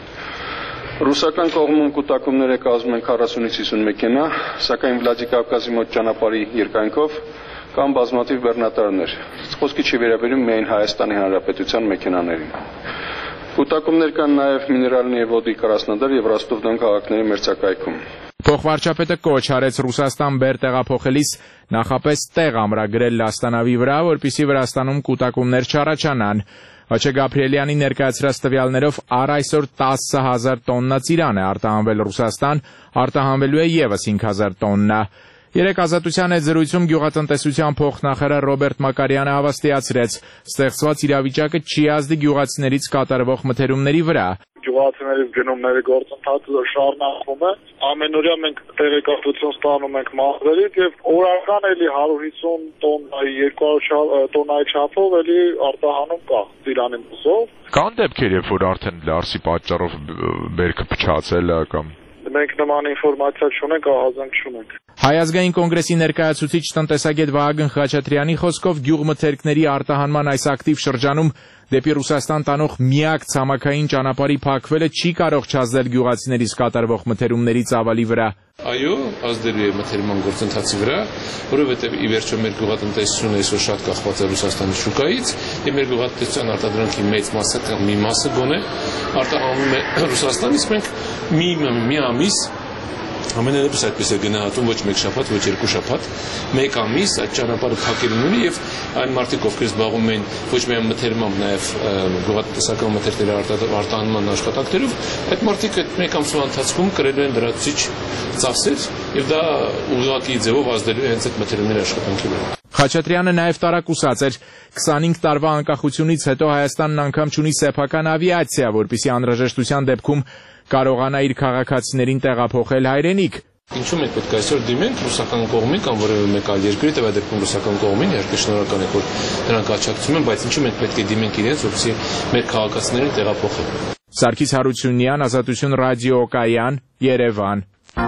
Ռուսական կողմում կուտակումները կազմում են 40-ից 50 մեքենա, սակայն Վլադիկավկազի մոտ ճանապարհի երկայնքով կան բազմաթիվ բեռնատարներ։ Խոսքի չի վերաբերում միայն Հայաստանի Հանրապետության մեքենաներին։ Կուտակումներ կան նաև Միներալնի եւ Ոդի Կրասնոդար եւ Ռոստով-Դոն քաղաքների մերձակայքում։ Փոխվարչապետը կոչ արեց Ռուսաստան բեռ տեղափոխելիս նախապես տեղ ամրագրել լաստանավի վրա, որպեսզի Վրաստանում կուտակումներ չառաջանան։ Հաչե Գաբրիելյանի ներկայացրած տվյալներով առ այսօր 10,000 տոննա ծիրան է արտահանվել Ռուսաստան, արտահանվելու է ևս 5,000 տոննա։ Երեք Ազատության հետ զրույցում գյուղատնտեսության փոխնախարար Ռոբերտ Մակարյանը հավաստիացրեց, ստեղծված իրավիճակը չի ազդի գյուղացիներից կատարվող մթերումների վրա։ Գյուղացիներից գնումների գործընթացը շարունակվում է։ Ամենօրյա մենք տեղեկատվություն ստանում ենք մահվերից եւ օրական էլի 150 տոննայի 200 տոննայի չափով էլի արտահանում կա ծիրանի մսով։ Կան դեպքեր, երբ որ արդեն լարսի պատճառով բերքը փչացել է կամ մենք նման ինֆորմացիա չունենք, ահազանգ չունենք։ Հայ ազգային կոնգրեսի ներկայացուցիչ տնտեսագետ Վահագն Խաչատրյանի խոսքով գյուղմթերքների արտահանման այս ակտիվ շրջանում դեպի Ռուսաստան տանող միակ ցամաքային ճանապարհի փակվելը չի կարող չազդել գյուղացիներից կատարվող մթերումների ծավալի վրա։ Այո, ազդելու է մթերման գործընթացի վրա, որովհետև ի վերջո մեր գյուղատնտեսությունը այսօր շատ կախված է Ռուսաստանի շուկայից, եւ մեր գյուղատնտեսության արտադրանքի մեծ մասը կամ մի մասը գոնե արտահանվում է Ռուսաստանից, մենք մի ամիս ամենևս այդպես է գնահատում ոչ մեկ շաբաթ, ոչ երկու շաբաթ, մեկ ամիս այդ ճանապարհը փակելուն ունի եւ այն մարդիկ, ովքեր զբաղվում են ոչ միայն մթերմամբ, նաեւ գյուղատնտեսական մթերքների արտահանման աշխատանքներով, այդ մարդիկ այդ մեկ ամսվա ընթացքում կրելու են լրացուցիչ ծախսեր եւ դա ուղղակի ձևով ազդելու է հենց այդ մթերումների աշխատանքի վրա։ Խաչատրյանը նաև տարակուսած էր 25 տարվա անկախությունից հետո Հայաստանն անգամ չունի սեփական ավիացիա, որպեսզի անհրաժեշտության դեպքում կարողանա իր քաղաքացիներին տեղափոխել հայրենիք։ Ինչու մենք պետք է այսօր դիմենք ռուսական կողմին կամ որևէ մեկ այլ երկրի, տվյալ դեպքում ռուսական կողմին, իհարկե շնորհակալ ենք, որ նրանք աջակցում են, բայց ինչու մենք պետք է դիմենք իրենց, որպեսզի մեր քաղաքացիներին տեղափոխեն։ Սարգիս Հարությունյան, Ազատություն ռադիոկայան, Երևան։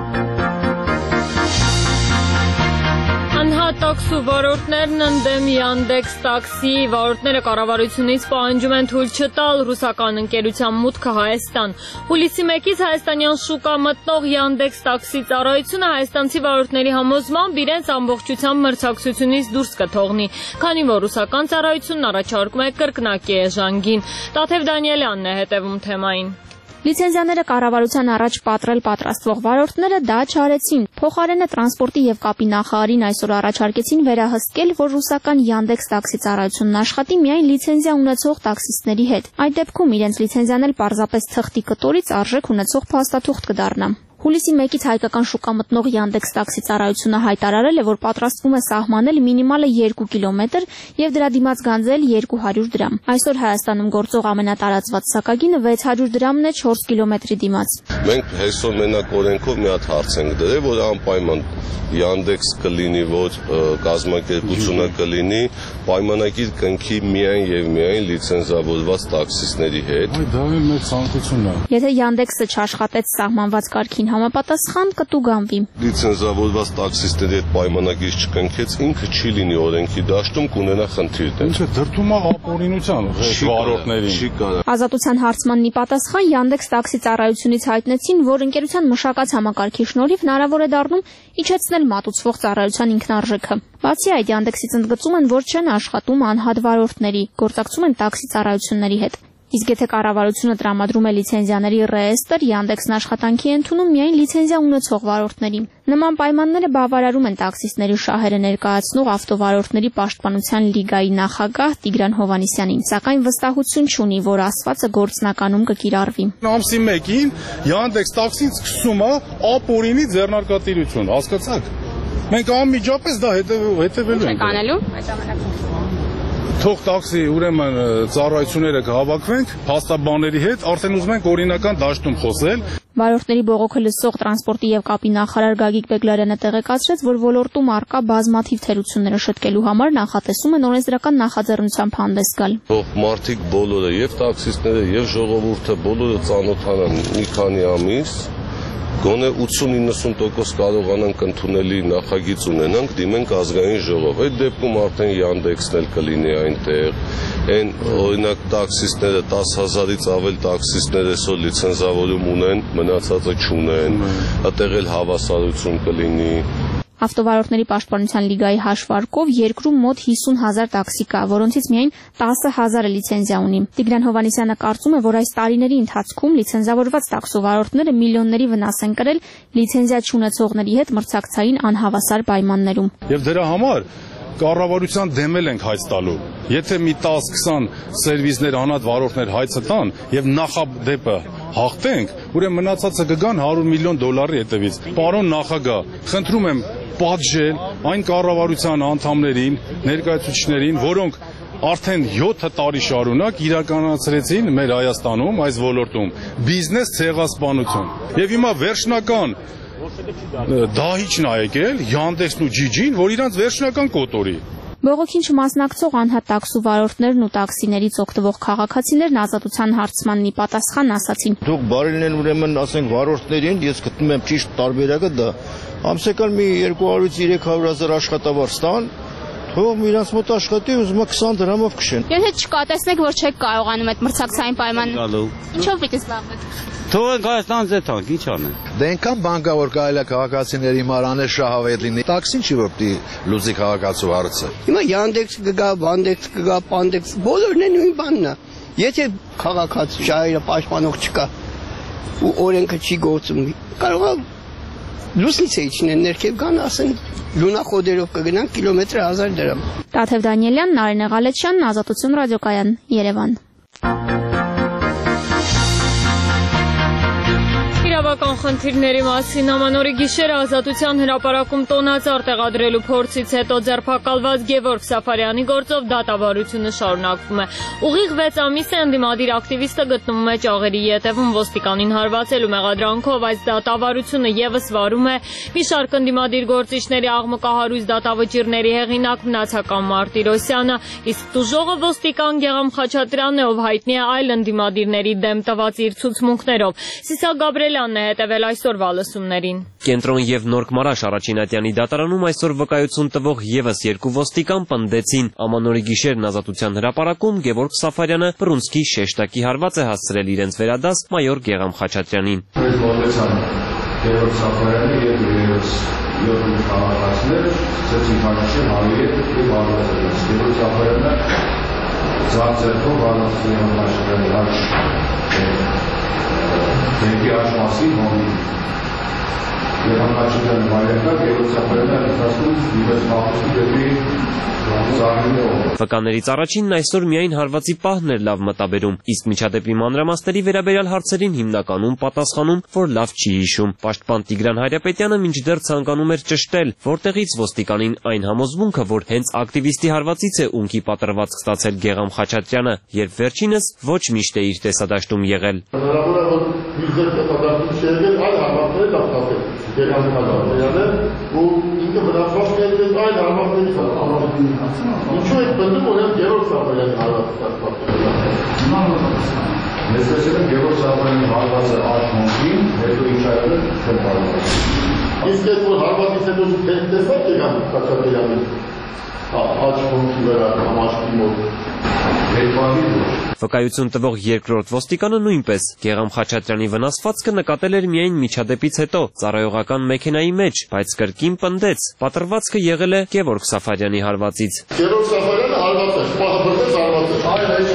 Տաքսու վարորդներն ընդդեմ Yandex տաքսի վարորդները կառավարությունից պահանջում են թույլ չտալ ռուսական ընկերության մուտքը Հայաստան։ Հուլիսի 1-ից հայաստանյան շուկա մտնող Yandex տաքսի ծառայությունը հայաստանցի վարորդների համոզմամբ իրենց ամբողջությամբ մրցակցությունից դուրս կթողնի, քանի որ ռուսական ծառայությունն առաջարկում է կրկնակի էժանգին։ Տաթև Դանիելյանն է հետևում թեմային։ Լիցենզիաները կառավարության առաջ պատրել պատրաստվող վարորդները դա չարեցին։ Փոխարենը տրանսպորտի եւ կապի նախարարին այսօր առաջարկեցին վերահսկել, որ ռուսական Yandex տաքսի ծառայությունն աշխատի միայն լիցենզիա ունեցող տաքսիստների հետ։ Այդ դեպքում իրենց լիցենզիան էլ պարզապես թղթի կտորից արժեք ունեցող փաստաթուղթ կդառնա։ Հուլիսի 1-ից հայկական շուկա մտնող Yandex տաքսի ծառայությունը հայտարարել է, որ պատրաստվում է սահմանել մինիմալը 2 կիլոմետր եւ դրա դիմաց գանձել 200 դրամ։ Այսօր Հայաստանում գործող ամենատարածված սակագինը 600 դրամն է 4 կիլոմետրի դիմաց։ Մենք այսօր մենակ օրենքով մի հատ հարց ենք դրել, որ անպայման Yandex կլինի, որ կազմակերպությունը կլինի, պայմանագիր կնքի միայն եւ միայն լիցենզավորված տաքսիստների հետ։ Դա էլ մեր ցանկությունն է։ Եթե Yandex-ը չաշխատեց սահմանված կարգին համապատասխան կտուգանվի։ Լիցենզավորված տաքսիստների հետ պայմանագիր չկնքեց, ինքը չի լինի օրենքի դաշտում, կունենա խնդիր դեր։ Ինչը դրդում է ապօրինության վարորդներին։ Ազատության հարցմանն ի պատասխան Yandex տաքսի ծառայությունից հայտնեցին, որ ընկերության մշակած համակարգի շնորհիվ հնարավոր է դառնում իջեցնել մատուցվող ծառայության ինքնարժեքը։ Բացի այդ, Yandex-ից ընդգծում են, որ չեն աշխատում անհատ վարորդների, գործակցում են տաքսի ծառայությունների հետ։ Իսկ եթե կառավարությունը տրամադրում է լիցենզիաների ռեեստր, Yandex-ն աշխատանքի է ընդունում միայն լիցենզիա ունեցող վարորդների։ Նման պայմանները բավարարում են տաքսիստների շահերը ներկայացնող ավտովարորդների պաշտպանության լիգայի նախագահ Տիգրան Հովհաննիսյանին, սակայն վստահություն չունի, որ ասվածը գործնականում կկիրառվի։ Ամսի 1-ին Yandex տաքսին սկսում է ապօրինի ձեռնարկատիրություն, հասկացաք։ Մենք անմիջապես դա հետևելու ենք։ Անելու։ Թող տաքսի ուրեմն ծառայությունները կհավաքվենք փաստաբանների հետ, արդեն ուզում ենք օրինական դաշտում խոսել։ Վարորդների բողոքը լսող տրանսպորտի եւ կապի նախարար Գագիկ Բեգլարյանը տեղեկացրեց, որ ոլորտում առկա բազմաթիվ թերությունները շտկելու համար նախատեսում են օրենսդրական նախաձեռնությամբ հանդես գալ։ Թող մարդիկ բոլորը, եւ տաքսիստները, եւ ժողովուրդը բոլորը ծանոթանան մի քանի ամիս, գոնե 80-90% կարողանանք ընդունելի նախագիծ ունենանք, դիմենք ազգային ժողով։ Այդ դեպքում արդեն Yandex-ն էլ կլինի այնտեղ։ Այն օրինակ տաքսիստները 10,000-ից ավել տաքսիստներ այսօր լիցենզավորում ունեն, մնացածը չունեն։ Այդտեղ էլ հավասարություն կլինի։ Ավտովարորդների պաշտպանության լիգայի հաշվարկով երկրում մոտ 50,000 տաքսի կա, որոնցից միայն 10,000-ը լիցենզիա ունի։ Տիգրան Հովհաննիսյանը կարծում է, որ այս տարիների ընթացքում լիցենզավորված տաքսովարորդները միլիոնների վնաս են կրել լիցենզիա չունեցողների հետ մրցակցային անհավասար պայմաններում։ Եվ դրա համար կառավարության դեմ ենք հայց տալու։ Եթե մի 10-20 սերվիսներ անհատ վարորդներ հայցը տան եւ նախադեպը հաղթենք, ուրեմն մնացածը կգան $100 միլիոն հետևից։ Պարոն նախագահ, խնդրում եմ պատժել այն կառավարության անդամներին, ներկայացուցիչներին, որոնք արդեն 7 տարի շարունակ իրականացրեցին մեր Հայաստանում այս ոլորտում բիզնես ցեղասպանություն։ Եվ հիմա վերջնական դահիճն ա եկել Yandex-ն ու Gigi-ն, որ իրանց վերջնական կոտորի։ Բողոքին չմասնակցող անհատ տաքսովարորդներն ու տաքսիներից օգտվող քաղաքացիներն ազատության հարցմանն ի պատասխան ասացին. Դուք բարելեն ուրեմն ասենք վարորդներին, ես գտնում եմ ճիշտ տարբերակը դա։ Ամսական մի 200-300,000 աշխատավարձ տան, թող իրանց մոտ աշխատի, ուզում 20 դրամով քշեն։ Եթե չկա, տեսնեք, որ չեք կարողանում այդ մրցակցային պայմանները։ Ինչով պիտի զբաղվեք։ Թող Հայաստան ձեթանք, ինչ անեն։ Դե այնքան բան կա, որ կարելի է քաղաքացիների մարաներ շահավետ լինի։ Տաքսին չի որ պիտի լուծի քաղաքացու հարցը։ Հիմա Yandex կգա, Bandex կգա, Pandex, բոլորն են նույն բանն է։ Եթե քաղաքացու շահերը պաշտպանող չկա ու օրենքը չի գործում, կարող է լուսնից իջնեն ներքև գան, ասեն լունախոդերով կգնան կիլոմետրը 1000 դրամ։ Տաթև Դանիելյան, Նարինե Ղալեչյան, Ազատություն ռադիոկայան, Երևան։ Իրավական խնդիրների մասին ամանորի գիշերը Ազատության հրապարակում տոնածառ տեղադրելու փորձից հետո ձերբակալված Գևորգ Սաֆարյանի գործով դատավարությունը շարունակվում է։ Ուղիղ 6 ամիս է ընդդիմադիր ակտիվիստը գտնվում է ճաղերի ետևում ոստիկանին հարվածելու մեղադրանքով, այս դատավարությունը եւս վարում է մի շարք ընդդիմադիր գործիչների աղմկահարույց դատավճիռների հեղինակ Մնացական Մարտիրոսյանը, իսկ տուժողը ոստիկան Գեգամ Խաչատրյանն է, ով հայտնի է այլ ընդդիմադիրների դեմ տված իր ցուցմունքներով։ Սիսա Գաբրելյանն է հետևել այսօրվա լսումներին։ Կենտրոն եւ Նորկմարաշ Առաջինատյանի դատարանում այսօր վկայություն տվող եւս 2 ոստիկան պնդեցին ամանորի գիշերն Ազատության հրապարակում Գևորգ Սաֆարյանը բռունցքի շեշտակի հարված է հասցրել իրենց վերադաս մայոր Գեգամ Խաչատրյանին։ Գևորգ Սաֆարյանը եւ երես 7 քաղաքացիներ ցեցին քաշել հավիի եւ արվածել։ Գևորգ Սաֆարյանը զարծերով արվածել Խաչատրյանի հաշ Դեպի աշխասի հոմի Գեգամ Խաչատրյանի մայրիկը Գևորգ Սաֆարյանը ընդհանրում իբրև մաղթի դեպի Վկաներից առաջինն այսօր միայն հարվածի պահն էր լավ մտաբերում, իսկ միջադեպի մանրամասների վերաբերյալ հարցերին հիմնականում պատասխանում, որ լավ չի հիշում։ Պաշտպան Տիգրան Հայրապետյանը մինչդեռ ցանկանում էր ճշտել, որտեղից ոստիկանին այն համոզմունքը, որ հենց ակտիվիստի հարվածից է ունքի պատրվածք ստացել Գեգամ Խաչատրյանը, երբ վերջինս ոչ միշտ է իր տեսադաշտում եղել։ Ինչու եք բնդում, որ եմ Գևորգ Սաֆարյանի հարվածը Գևորգ Սաֆարյանի հարվածը աշխոնքին, հետո իչայել չեմ հարված։ Իսկ այդ որ հարվածից հետո տեսակ եկան Խաչատրյանի աշխոնքի վրա, համաշկի մոտ։ Վկայություն տվող երկրորդ ոստիկանը նույնպես Գեգամ Խաչատրյանի վնասվածքը նկատել էր միայն միջադեպից հետո ծառայողական մեքենայի մեջ, բայց կրկին պնդեց, պատրվածքը եղել է Գևորգ Սաֆարյանի հարվածից։ Գևորգ Սաֆարյանը հարվածեց, պահպանեց հարվածը։ Այո, այս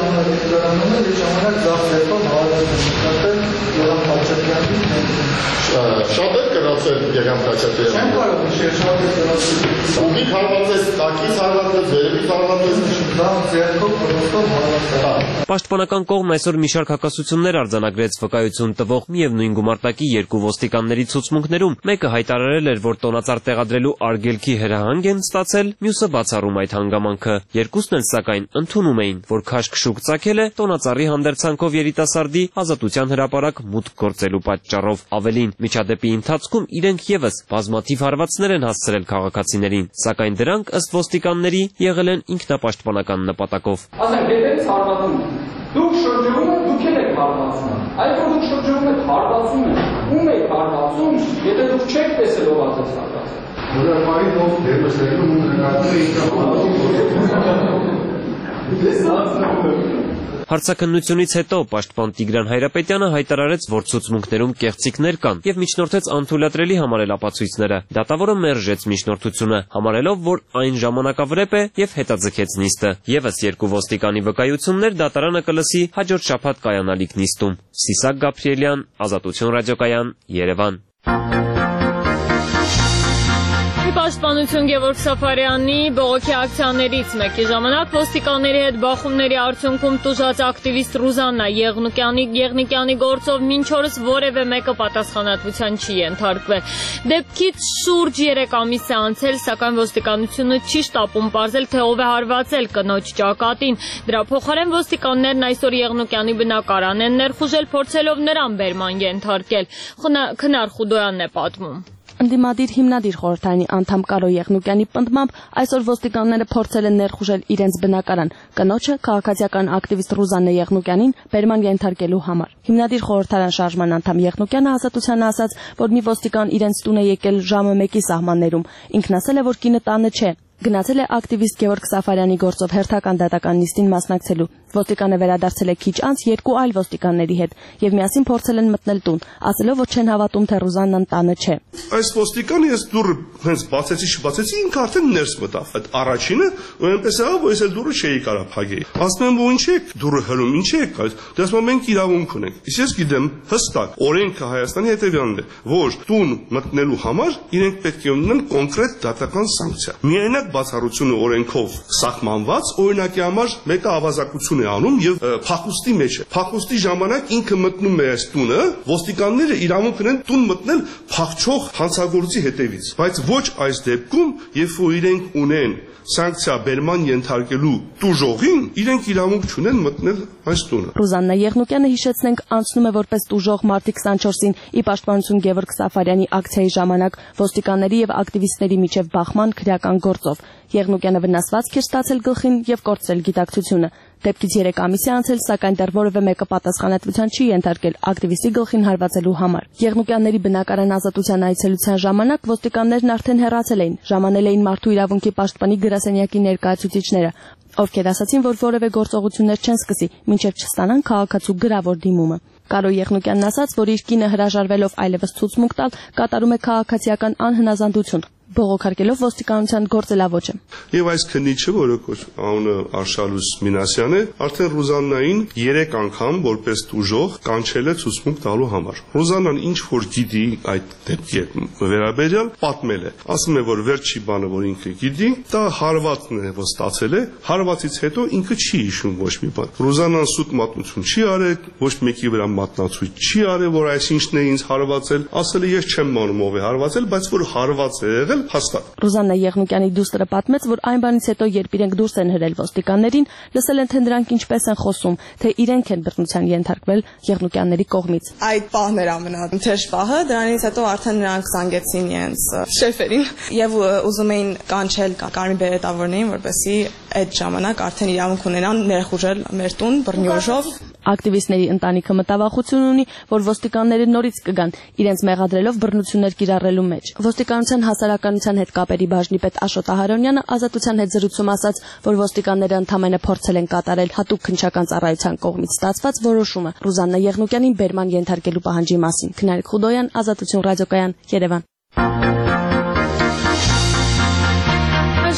ժամանակ ձախ ձեռքով հարվածը նկատել Գեգամ Խաչատրյանին։ Շատեր լրացել Եղամ Քաչատուրյան։ Չեմ կարող ուղիղ հարվածես, տակից հարվածես, վերևից հարվածես, դա ձեռքով պրոստով հարվածես։ Պաշտպանական կողմն այսօր մի շարք հակասություններ արձանագրեց վկայություն տվող միևնույն գումարտակի երկու ոստիկանների ցուցմունքներում։ Մեկը հայտարարել էր, որ տոնածառ տեղադրելու արգելքի հրահանգ են ստացել, մյուսը բացառում այդ հանգամանքը։ Երկուսն էլ սակայն ընդունում էին, որ քաշքշուկ ծագել է տոնածառի հանդերձանքով երիտասարդի ազատության հրապարակ մուտք գործելու պատճառով։ Ավելին, միջադեպի ընթացքում իրենք եւս բազմաթիվ հարվածներ են հասցրել քաղաքացիներին, սակայն դրանք ըստ ոստիկանների եղել են ինքնապաշտպանական նպատակով։ Ասենք, եթե հարվածում դուք շրջում եք, դուք եք հարվածում։ Այլ որ դուք շրջում եք, հարվածում եք, ում եք հարվածում, եթե դուք չեք տեսել ով ասես հարվածում։ Որովհետեւ ով դեպսերում Հարցաքննությունից հետո պաշտպան Տիգրան Հայրապետյանը հայտարարեց, որ ցուցմունքներում կեղծիքներ կան եւ միջնորդեց անթույլատրելի համարել ապացույցները։ Դատավորը մերժեց միջնորդությունը, համարելով, որ այն ժամանակավրեպ է եւ հետաձգեց նիստը։ Եվս երկու ոստիկանի վկայություններ դատարանը կլսի հաջորդ շաբաթ կայանալիք նիստում։ Սիսակ Գաբրիելյան, Ազատություն ռադիոկայան, Երևան։ Պաշտպանություն Գևորգ Սաֆարյանի բողոքի ակցիաներից մեկի ժամանակ ոստիկանների հետ բախումների արդյունքում տուժած ակտիվիստ Ռուզաննա Եղնիկյանի գործով մինչ օրս որևէ մեկը պատասխանատվության չի ենթարկվել։ Դեպքից շուրջ 3 ամիս է անցել, սակայն ոստիկանությունը չի շտապում պարզել, թե ով է հարվածել կնոջ ճակատին։ Դրա փոխարեն ոստիկաններն այսօր Եղնիկյանի բնակարան են ներխուժել, փորձելով նրան բերման ենթարկել։ Քնար Խուդոյանն է պատմում։ Ընդդիմադիր հիմնադիր խորհրդարանի անդամ Կարո Եղնիկյանի պնդմամբ այսօր ոստիկանները փորձել են ներխուժել իրենց բնակարան կնոջը քաղաքացիական ակտիվիստ Ռուզաննա Եղնիկյանին բերման ենթարկելու համար։ Հիմնադիր խորհրդարան շարժման անդամ Եղնիկյանը Ազատությանը ասաց, որ մի ոստիկան իրենց տուն է եկել ժամը 1-ի սահմաններում։ Ինքն ասել է, որ կինը տանը չէ։ Գնացել է ակտիվիստ Գևորգ Սաֆարյանի գործով հերթական դատական նիստին մասնակցելու։ Ոստիկանը վերադարձել է քիչ անց 2 այլ ոստիկանների հետ եւ միասին փորձել են մտնել տուն, ասելով, որ չեն հավատում, թե Ռուզաննան տանը չէ։ Այս ոստիկանը ես դուրը հենց բացեցի, ինքը արդեն ներս մտավ։ Այդ առաջինը ու այնպես եղավ, որ ես էլ դուրը չէի կարող փակեի։ Ասում եմ, որ ինչ եք դուրը հրում, ինչ եք, դες մենք իրավունք ունենք։ Ես գիտեմ հստակ օրենքը Հայաստանի հետևյալն է, որ տուն մտնելու համար իրենք պետք է ունենան կոնկրետ դատական սանկցիա։ Միայնակ բացառությունը օրենքով սահմանված օրինակի համար մեկը ավազակություն է անում եւ փախուստի մեջ է։ Փախուստի ժամանակ ինքը մտնում է այս տունը, ոստիկանները իրավունք ունեն տուն մտնել փախչող հանցագործի հետևից, բայց ոչ այս դեպքում, երբ որ իրենք ունեն սանկցիա բերման ենթարկելու տուժողին, իրենք իրավունք չունեն մտնել այս տունը։ Ռուզաննա Եղնիկյանը, հիշեցնենք, անցնում է որպես տուժող մարտի 24-ին ի պաշտպանություն Գևորգ Սաֆարյանի ակցիայի ժամանակ ոստիկանների եւ ակտիվիստների միջև բախման քրեական գործով։ Եղնիկյանը վնասվածք էր ստացել գլխին եւ կորցրել գիտակցությունը։ Դեպքից 3 ամիս է անցել, սակայն դեռ որևէ մեկը պատասխանատվության չի ենթարկել ակտիվիստի գլխին հարվածելու համար։ Եղնիկյանների բնակարան Ազատության այցելության ժամանակ ոստիկաններն արդեն հեռացել էին, ժամանել էին մարդու իրավունքի պաշտպանի գրասենյակի ներկայացուցիչները, ովքեր ասացին, որ որևէ գործողություններ չեն սկսի, մինչև չստանան քաղաքացու գրավոր դիմումը։ Կարո Եղնիկյանն ասաց, որ իր կինը հրաժարվելով այլևս ցուցմունք տալ, կատարում է քաղաքացիական անհնազանդություն, բողոքարկելով ոստիկանության գործելավոճը։ Եվ այս քննիչը, որը անունը Արշալուս Մինասյան է, արդեն Ռուզաննային 3 անգամ որպես տուժող կանչել է ցուցմունք տալու համար։ Ռուզաննան ինչ որ գիտի այդ դեպքի վերաբերյալ պատմել է։ Ասում է, որ վերջի բանը, որ ինքը գիտի, դա հարվածն է, որ ստացել է, հարվածից հետո ինքը չի հիշում ոչ մի բան։ Ռուզաննան սուտ մատնություն չի արել, ոչ մեկի վրա մատնացույց չի արել, որ այսինչն է ինձ հարվածել, ասել է ես չեմ մանում ով է հարվածել, բայց որ հարված է եղել հաստատ։ Ռուզաննա Եղնիկյանի դուստրը պատմեց, որ այն բանից հետո, երբ իրենք դուրս են հրել ոստիկաններին, լսել են, թե նրանք ինչպես են խոսում, թե իրենք են բռնության ենթարկվել Եղնիկյանների կողմից։ Այդ պահն էր ամենաթեժ պահը, դրանից հետո արդեն նրանք զանգեցին իրենց շեֆերին եւ ուզում էին կանչել կարմիր բերետավորներին, որպեսզի այդ ժամանակ արդեն իրավունք ունենան ներխուժել մեր տուն բռնի ուժով։ Ակտիվիստների ընտանիքը մտավախություն ունի, որ ոստիկանները նորից կգան, իրենց մեղադրելով բռնություններ կիրառելու մեջ։ Ոստիկանության հասարակայնության հետ կապերի բաժնի պետ Աշոտ Ահարոնյանը Ազատության հետ զրույցում ասաց, որ ոստիկանները ընդամենը փորձել են կատարել հատուկ քննչական ծառայության կողմից ստացված որոշումը Ռուզաննա Եղնիկյանին բերման ենթարկելու պահանջի մասին։ Քնարիկ Խուդոյան, Ազատություն ռադիոկայան, Երևան։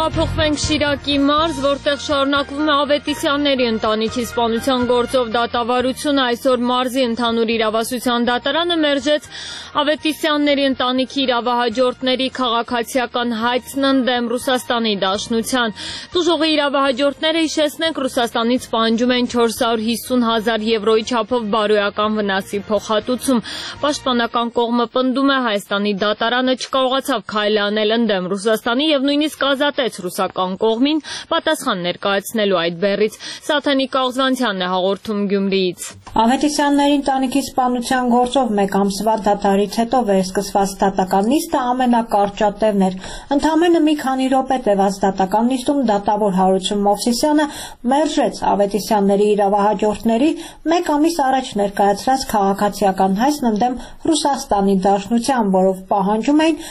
Տեղափոխվենք Շիրակի մարզ, որտեղ շարունակվում է Ավետիսյանների ընտանիքի սպանության գործով դատավարությունը։ Այսօր մարզի ընդհանուր իրավասության դատարանը մերժեց Ավետիսյանների ընտանիքի իրավահաջորդների քաղաքացիական հայցն ընդդեմ Ռուսաստանի Դաշնության։ Տուժողի իրավահաջորդները, հիշեցնենք, Ռուսաստանից պահանջում են 450,000 եվրոյի չափով բարոյական վնասի փոխհատուցում։ Պաշտպանական կողմը պնդում է, Հայաստանի դատարանը չկարողացավ քայլ անել ընդդեմ Ռուսաստանի եւ նույնիսկ ազատեց ռուսական կողմին պատասխան ներկայացնելու այդ բեռից։ Սաթենիկ Աղզվանցյանն է հաղորդում Գյումրիից։ Ավետիսյանների ընտանիքի սպանության գործով մեկ ամսվա դատարից հետո վերսկսված դատական նիստը ամենակարճատևն էր։ Ընդամենը մի քանի րոպե տևած դատական նիստում դատավոր Հարություն Մովսիսյանը մերժեց Ավետիսյանների իրավահաջորդների մեկ ամիս առաջ ներկայացրած քաղաքացիական հայցն ընդդեմ Ռուսաստանի Դաշնության, որով պահանջում էին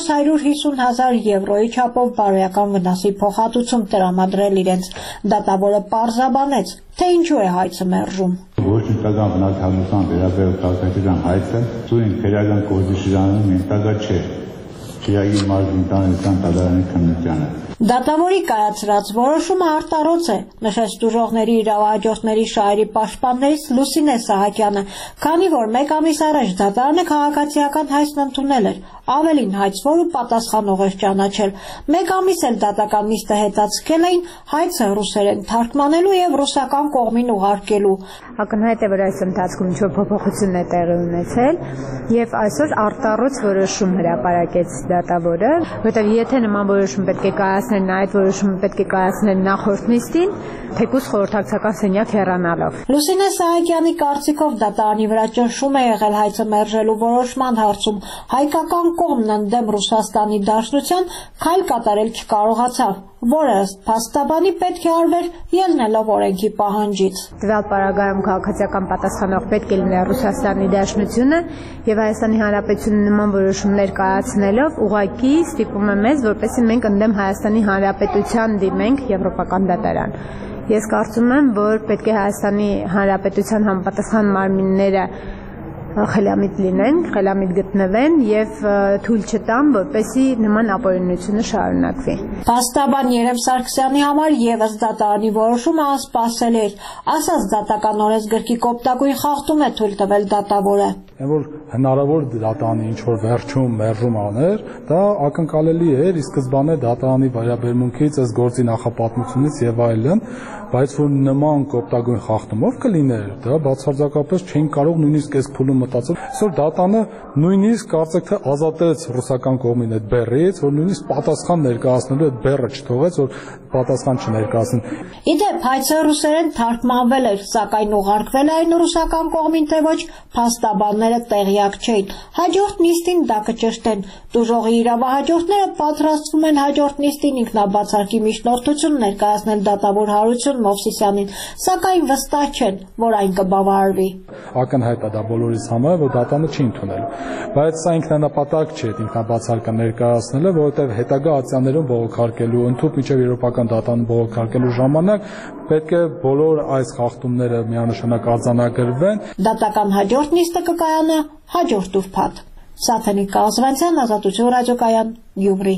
450,000 եվրոյի չափով բարոյական վնասի փոխհատուցում տրամադրել իրենց։ Դատավորը պարզաբանեց, թե ինչու է հայցը մերժում։ Ոչ ինքնական վնասահատության վերաբերյալ քաղաքացիական հայցը սույն քրեական կոդի ենթակա չէ։ Շիրակի մարզի ընտանեկան դատարանի քննությանը։ Դատավորի կայացրած որոշումը արտարոց է, նշեց տուժողների իրավահաջորդների շահերի պաշտպաններից Լուսինե Սահակյանը, քանի որ մեկ ամիս առաջ դատարանը քաղաքացիական հայցն ընդունել էր, ավելին հայցվորը պատասխանող էր ճանաչել։ Մեկ ամիս էլ դատական նիստը հետաձգել էին հայցը ռուսերեն թարգմանելու եւ ռուսական կողմին ուղարկելու։ Ակնհայտ է, որ այս ընթացքում ինչ-որ փոփոխություն է տեղի ունեցել եւ այսօր արտառոց որոշում հրապարակեց դատավորը, որտեղ եթե նման որոշում պետք է կայացնել, նա այդ որոշումը պետք է կայացնել նախորդ նիստին, թեկուզ խորհրդակցական սենյակ հեռանալով։ Լուսինե Սահակյանի կարծիքով դատարանի վրա ճնշում է եղել հայցը մերժելու որոշման հարցում։ Հայկական կողմն ընդդեմ Ռուսաստանի Դաշնության քայլ կատարել չկարողացավ, որը ըստ փաստաբանի պետք է արվեր ելնելով օրենքի պահանջից։ Տվյալ պարագայում քաղաքացիական պատասխանող պետք է լինի Ռուսաստանի Դաշնությունը եւ Հայաստանի Հանրապետությունը նման որոշումներ կայացնելով ուղղակի ստիպում է մեզ, որպեսզի մենք ընդդեմ Հայաստանի Հանրապետության դիմենք Եվրոպական դատարան։ Ես կարծում եմ, որ պետք է Հայաստանի Հանրապետության համապատասխան մարմինները խելամիտ լինեն, խելամիտ գտնվեն եւ թույլ չտան, որպեսզի նման ապօրինությունը շարունակվի։ Փաստաբան Երեմ Սարգսյանի համար եւս դատարանի որոշումը անսպասելի էր, ասած դատական օրենսգրքի կոպտագույն խախտում է թույլ տվել դատավորը։ Որ հնարավոր դատարանի ինչ որ վերջում մերժում աներ, դա ակնկալելի էր ի սկզբանե դատարանի վերաբերմունքից, ըստ գործի նախապատմությունից եւ այլն, բայց որ նման կոպտագույն խախտումով կլիներ, դա բացարձակապես չէին կարող նույնիսկ այս փուլում մտածել։ Այսօր դատանը նույնիսկ կարծեք թե ազատեց ռուսական կողմին այդ բեռից, որ նույնիսկ պատասխան ներկայացնելու այդ բեռը չթողեց, որ պատասխան չներկայացնեն։ Իդեպ հայցը ռուսերեն թարգմանվել էր, սակայն ուղարկվել այն ռուսական կողմին թե ոչ, փաստաբանները տեղյակ չէին։ Հաջորդ նիստին դա կճշտեն։ Տուժողի իրավահաջորդները պատրաստվում են հաջորդ նիստին ինքնաբացարկի միջնորդություն ներկայացնել դատավոր Հարություն Մովսիսյանին, սակայն վստահ չեն, որ այն կբավարարվի։ Ակնհայտ է դա բոլորիս համար, որ դատարանը չի ընդունել։ Բայց սա ինքնանպատակ չէ ինքնաբացարկը ներկայացնելը, որովհետև հետագա ատյաններում բողոքարկելու, ընդհանուր միջև եվրոպական դատարան բողոքարկելու ժամանակ պետք է բոլոր այս խախտումները միանշանակ արձանագրվեն։ Դատական հաջորդ նիստը կկայանա հաջորդ ուրբաթ։ Սաթենիկ Աղզվանցյան, Ազատություն ռադիոկայան, Գյումրի։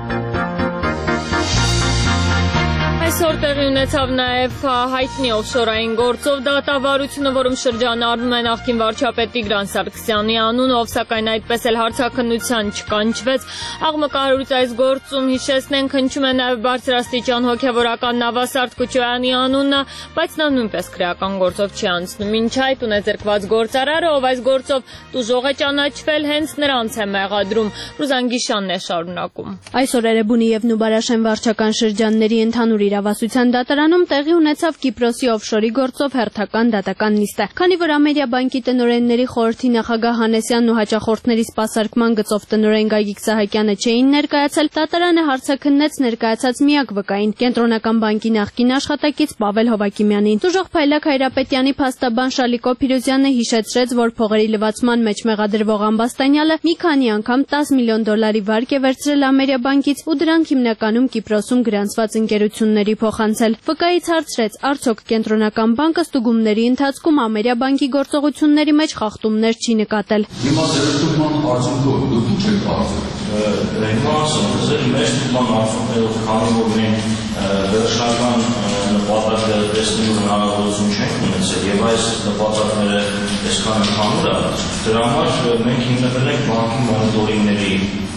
Այսօր տեղի ունեցավ նաև հայտնի օֆշորային գործով դատավարությունը, որում շրջանառվում է նախկին վարչապետ Տիգրան Սարգսյանի անունը, ով սակայն այդպես էլ հարցաքննության չկանչվեց։ Աղմկահարույց այս գործում, հիշեցնենք, հնչում է նաև բարձրաստիճան հոգևորական Նավասարդ Քուչոյանի անունը, բայց նա նույնպես քրեական գործով չի անցնում։ Մինչ այդ ունեզրկված գործարարը, ով այս գործով տուժող է ճանաչվել, հենց նրանց է մեղադրում։ Ռուզան Գիշանն է շարունակում։ Այսօր Էրեբունի եւ Նուբարաշեն վարչական շրջանների ընդհանուր իրավասության դատարանում տեղի ունեցավ Կիպրոսի օֆշորի գործով հերթական դատական նիստը։ Քանի որ Ամերիա բանկի տնօրենների խորհրդի նախագահ Հանեսյանն ու հաճախորդների սպասարկման գծով տնօրեն Գագիկ Սահակյանը չէին ներկայացել, դատարանը հարցաքննեց ներկայացած միակ վկային կենտրոնական բանկի նախկին աշխատակից Պավել Հովակիմյանին։ Տուժող Փայլակ Հայրապետյանի փաստաբան Շալիկո Փիրոզյանը հիշեցրեց, որ փողերի լվացման մեջ մեղադրվող ամբաստանյալը մի քանի անգամ 10 միլիոն դոլարի վարկ է վերցրել Ամերիա բանկից ու դրանք հիմնականում Կիպրոսում գրանցված ընկերությունների գումարի փոխանցել։ ՎԿ-ից հարցրեց, արդյոք կենտրոնական բանկը ստուգումների ընթացքում Ամերիա բանկի գործողությունների մեջ խախտումներ չի նկատել։ Հիմա ձերստուգման արդյունքով դուք ինչ եք կարծում։ Հիմա ասում մեր ստուգման արդյունքներով քանի որ մենք վերջնական նպատակները տեսնելու հնարավորություն չենք ունեցել եւ այս նպատակները այսքան ընդհանուր է, դրա համար մենք հիմնվել ենք բանկի մոնիտորինգների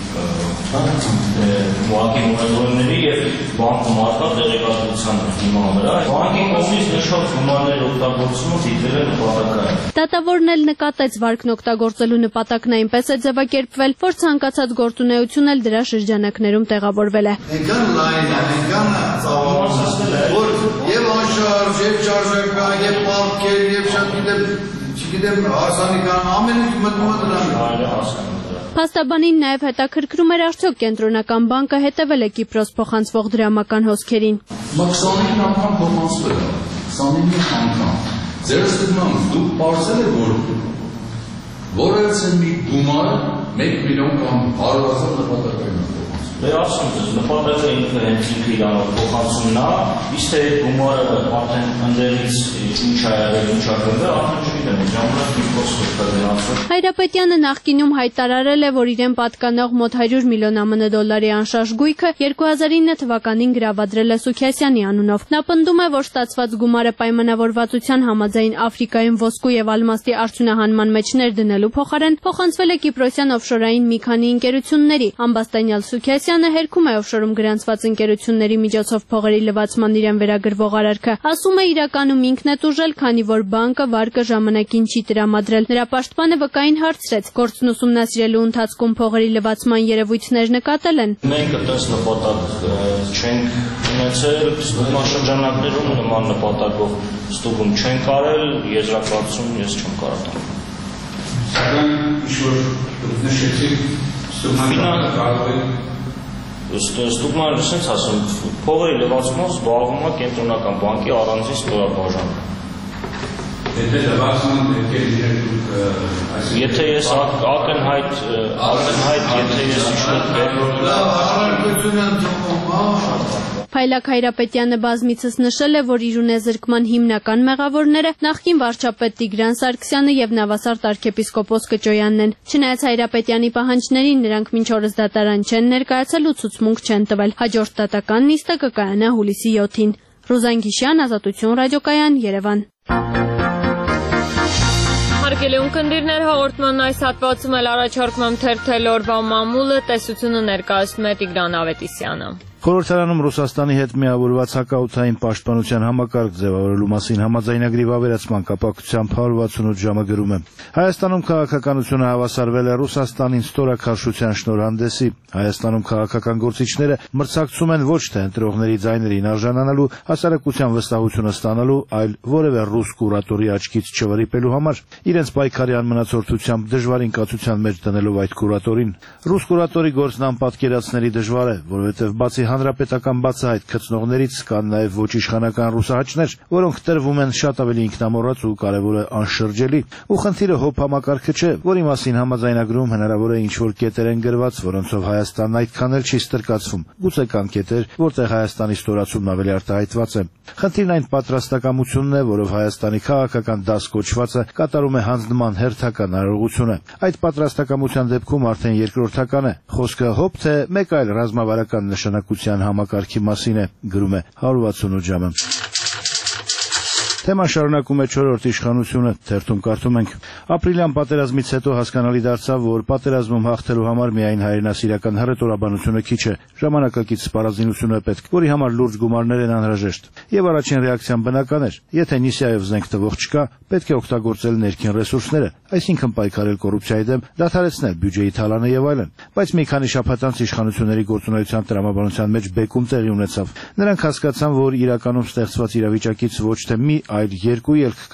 եւ բանկում արկա տեղեկատվության հիման վրա բանկի կողմից նշված գումարների օգտագործումը դիտվել է նպատակային։ Դատավորն էլ նկատեց վարկն օգտագործելու նպատակն այնպես է ձևակերպվել, որ ցանկացած գործունեություն էլ դրա շրջանակներում տեղավորվել է։ Այնքան լայն է, այնքան ծավալուն, որ եւ անշարժ, եւ շարժակա, եւ պարտքեր, եւ շատ չգիտեմ, հարսանեկան ամեն ինչ մտնում է դրան։ Փաստաբանին նաև հետաքրքրում էր արդյոք կենտրոնական բանկը հետևել է Կիպրոս փոխանցվող դրամական հոսքերին։ 25 անգամ փոխանցվել է, 25 անգամ։ Ձեր ստուգման դուք պարզել եք, որ որևէ մի գումար 1 միլիոն կամ 100,000 նպատակային է։ Դե ասում եմ, նպատակը ինքը հենց ինքը իրանով փոխանցումն է, իսկ թե այդ գումարը արդեն ընդերից ինչ է եղել, ինչ ա գնել, արդեն չգիտեմ, ժամանակ մի խոսք կա դրանցով։ Հայրապետյանը նախկինում հայտարարել է, որ իրեն պատկանող մոտ 100 միլիոն ԱՄՆ դոլարի անշարժ գույքը 2009 թվականին գրավադրել է Սուքիասյանի անունով։ Նա պնդում է, որ ստացված գումարը պայմանավորվածության համաձայն Աֆրիկայում ոսկու եւ ալմաստի արդյունահանման մեջ ներդնելու փոխարեն փոխանցվել է կիպրոսյան օֆշորային մի քանի ընկերությունների։ Ամբաստանյալ Սուքիասյանը հերքում է օֆշորում գրանցված ընկերությունների միջոցով փողերի լվացման իրեն վերագրվող արարքը։ Ասում է իրականում ինքն է տուժել, քանի որ բանկը վարկը ժամանակին չի տրամադրել։ Նրա պաշտպանը ՎԿ-ին հարցրեց, գործն ուսումնասիրելու ընթացքում փողերի լվացման երևույթներ նկատել են։ Մենք այդպես նպատակ չենք ունեցել, ստուգման շրջանակներում նման նպատակով ստուգում չենք արել, եզրակացություն ես չեմ կարող տալ։ Սակայն ինչ-որ նշեցիք Ստուգման լսենց ասում, փողերի լվացումով զբաղվում է կենտրոնական բանկի առանձին ստորաբաժանը։ Եթե լվացման դեպքեր Եթե ես ակնհայտ, եթե ես Փայլակ Հայրապետյանը բազմիցս նշել է, որ իր ունեզրկման հիմնական մեղավորները նախկին վարչապետ Տիգրան Սարգսյանը եւ նավասարդ arczepiskopos Կճոյանն են։ Չնայած Հայրապետյանի պահանջներին նրանք մինչ օրս դատարան չեն ներկայացել ու ցուցմունք չեն տվել։ Հաջորդ դատական նիստը կկայանա հուլիսի 7-ին։ Ռուզան Գիշյան, Ազատություն ռադիոկայան, Երևան։ Հարգելի ունկնդիրներ, հաղորդման այս հատվածում էլ առաջարկում եմ թերթել օրվա մամուլը, տեսությունը ներկայացնում է Տիգրան Ավետիսյանը։ Խորհրդարանում Ռուսաստանի հետ միավորված հակաօդային պաշտպանության համակարգ ձևավորելու մասին համաձայնագրի վավերացման կապակցությամբ 168 ժամը գրում է. Հայաստանում քաղաքականությունը հավասարվել է Ռուսաստանին ստորաքարշության շնորհանդեսի։ Հայաստանում քաղաքական գործիչները մրցակցում են ոչ թե ընտրողների ձայներին արժանանալու, հասարակության վստահությունը ստանալու, այլ որևէ ռուս կուրատորի աչքից չվրիպելու համար, իրենց պայքարյան մնացորդությամբ դժվարին կացության մեջ դնելով այդ կուրատորին։ Ռուս կուրատորի գործն անպատկերացնելի դժվար է, որովհետև բացի հանրապետական բացահայտ քծնողներից կան նաև ոչ իշխանական ռուսահաճներ, որոնք տրվում են շատ ավելի ինքնամոռաց ու կարևորը անշրջելի։ Ու խնդիրը հոբ համակարգը չէ, որի մասին համաձայնագրում հնարավոր է ինչ-որ կետեր են գրված, որոնցով Հայաստանն այդքան էլ չի ստրկացվում։ Գուցե կան կետեր, որտեղ Հայաստանի ստորացումն ավելի արտահայտված է։ Խնդիրն այն պատրաստակամությունն է, որով Հայաստանի քաղաքական դաս կոչվածը կատարում է հանձնման հերթական արարողությունը։ Այդ պատրաստակամության դեպքում արդեն երկրորդական է։ Խոսքը հոբ թե մեկ այլ ռազմավարական նշանակության համակարգի մասին է, գրում է 168 ժամը։ Թեման շարունակում է 4-րդ իշխանությունը, թերթում կարդում ենք. Ապրիլյան պատերազմից հետո հասկանալի դարձավ, որ պատերազմում հաղթելու համար միայն հայրենասիրական հռետորաբանությունը քիչ է, ժամանակակից սպառազինությունը պետք, որի համար լուրջ գումարներ են անհրաժեշտ։ Եվ առաջին ռեակցիան բնական էր. եթե Նիսիայով զենք տվող չկա, պետք է օգտագործել ներքին ռեսուրսները, այսինքն պայքարել կոռուպցիայի դեմ, դադարեցնել բյուջեի թալանը եւ այլն։ Բայց մի քանի շաբաթ անց իշխանությունների գործունեության տրամաբանության մեջ բեկում տեղի ունեցավ։ Նրանք հասկացան, որ իրականում ստեղծված իրավիճակից ոչ թե մի այլ երկու ելք կա։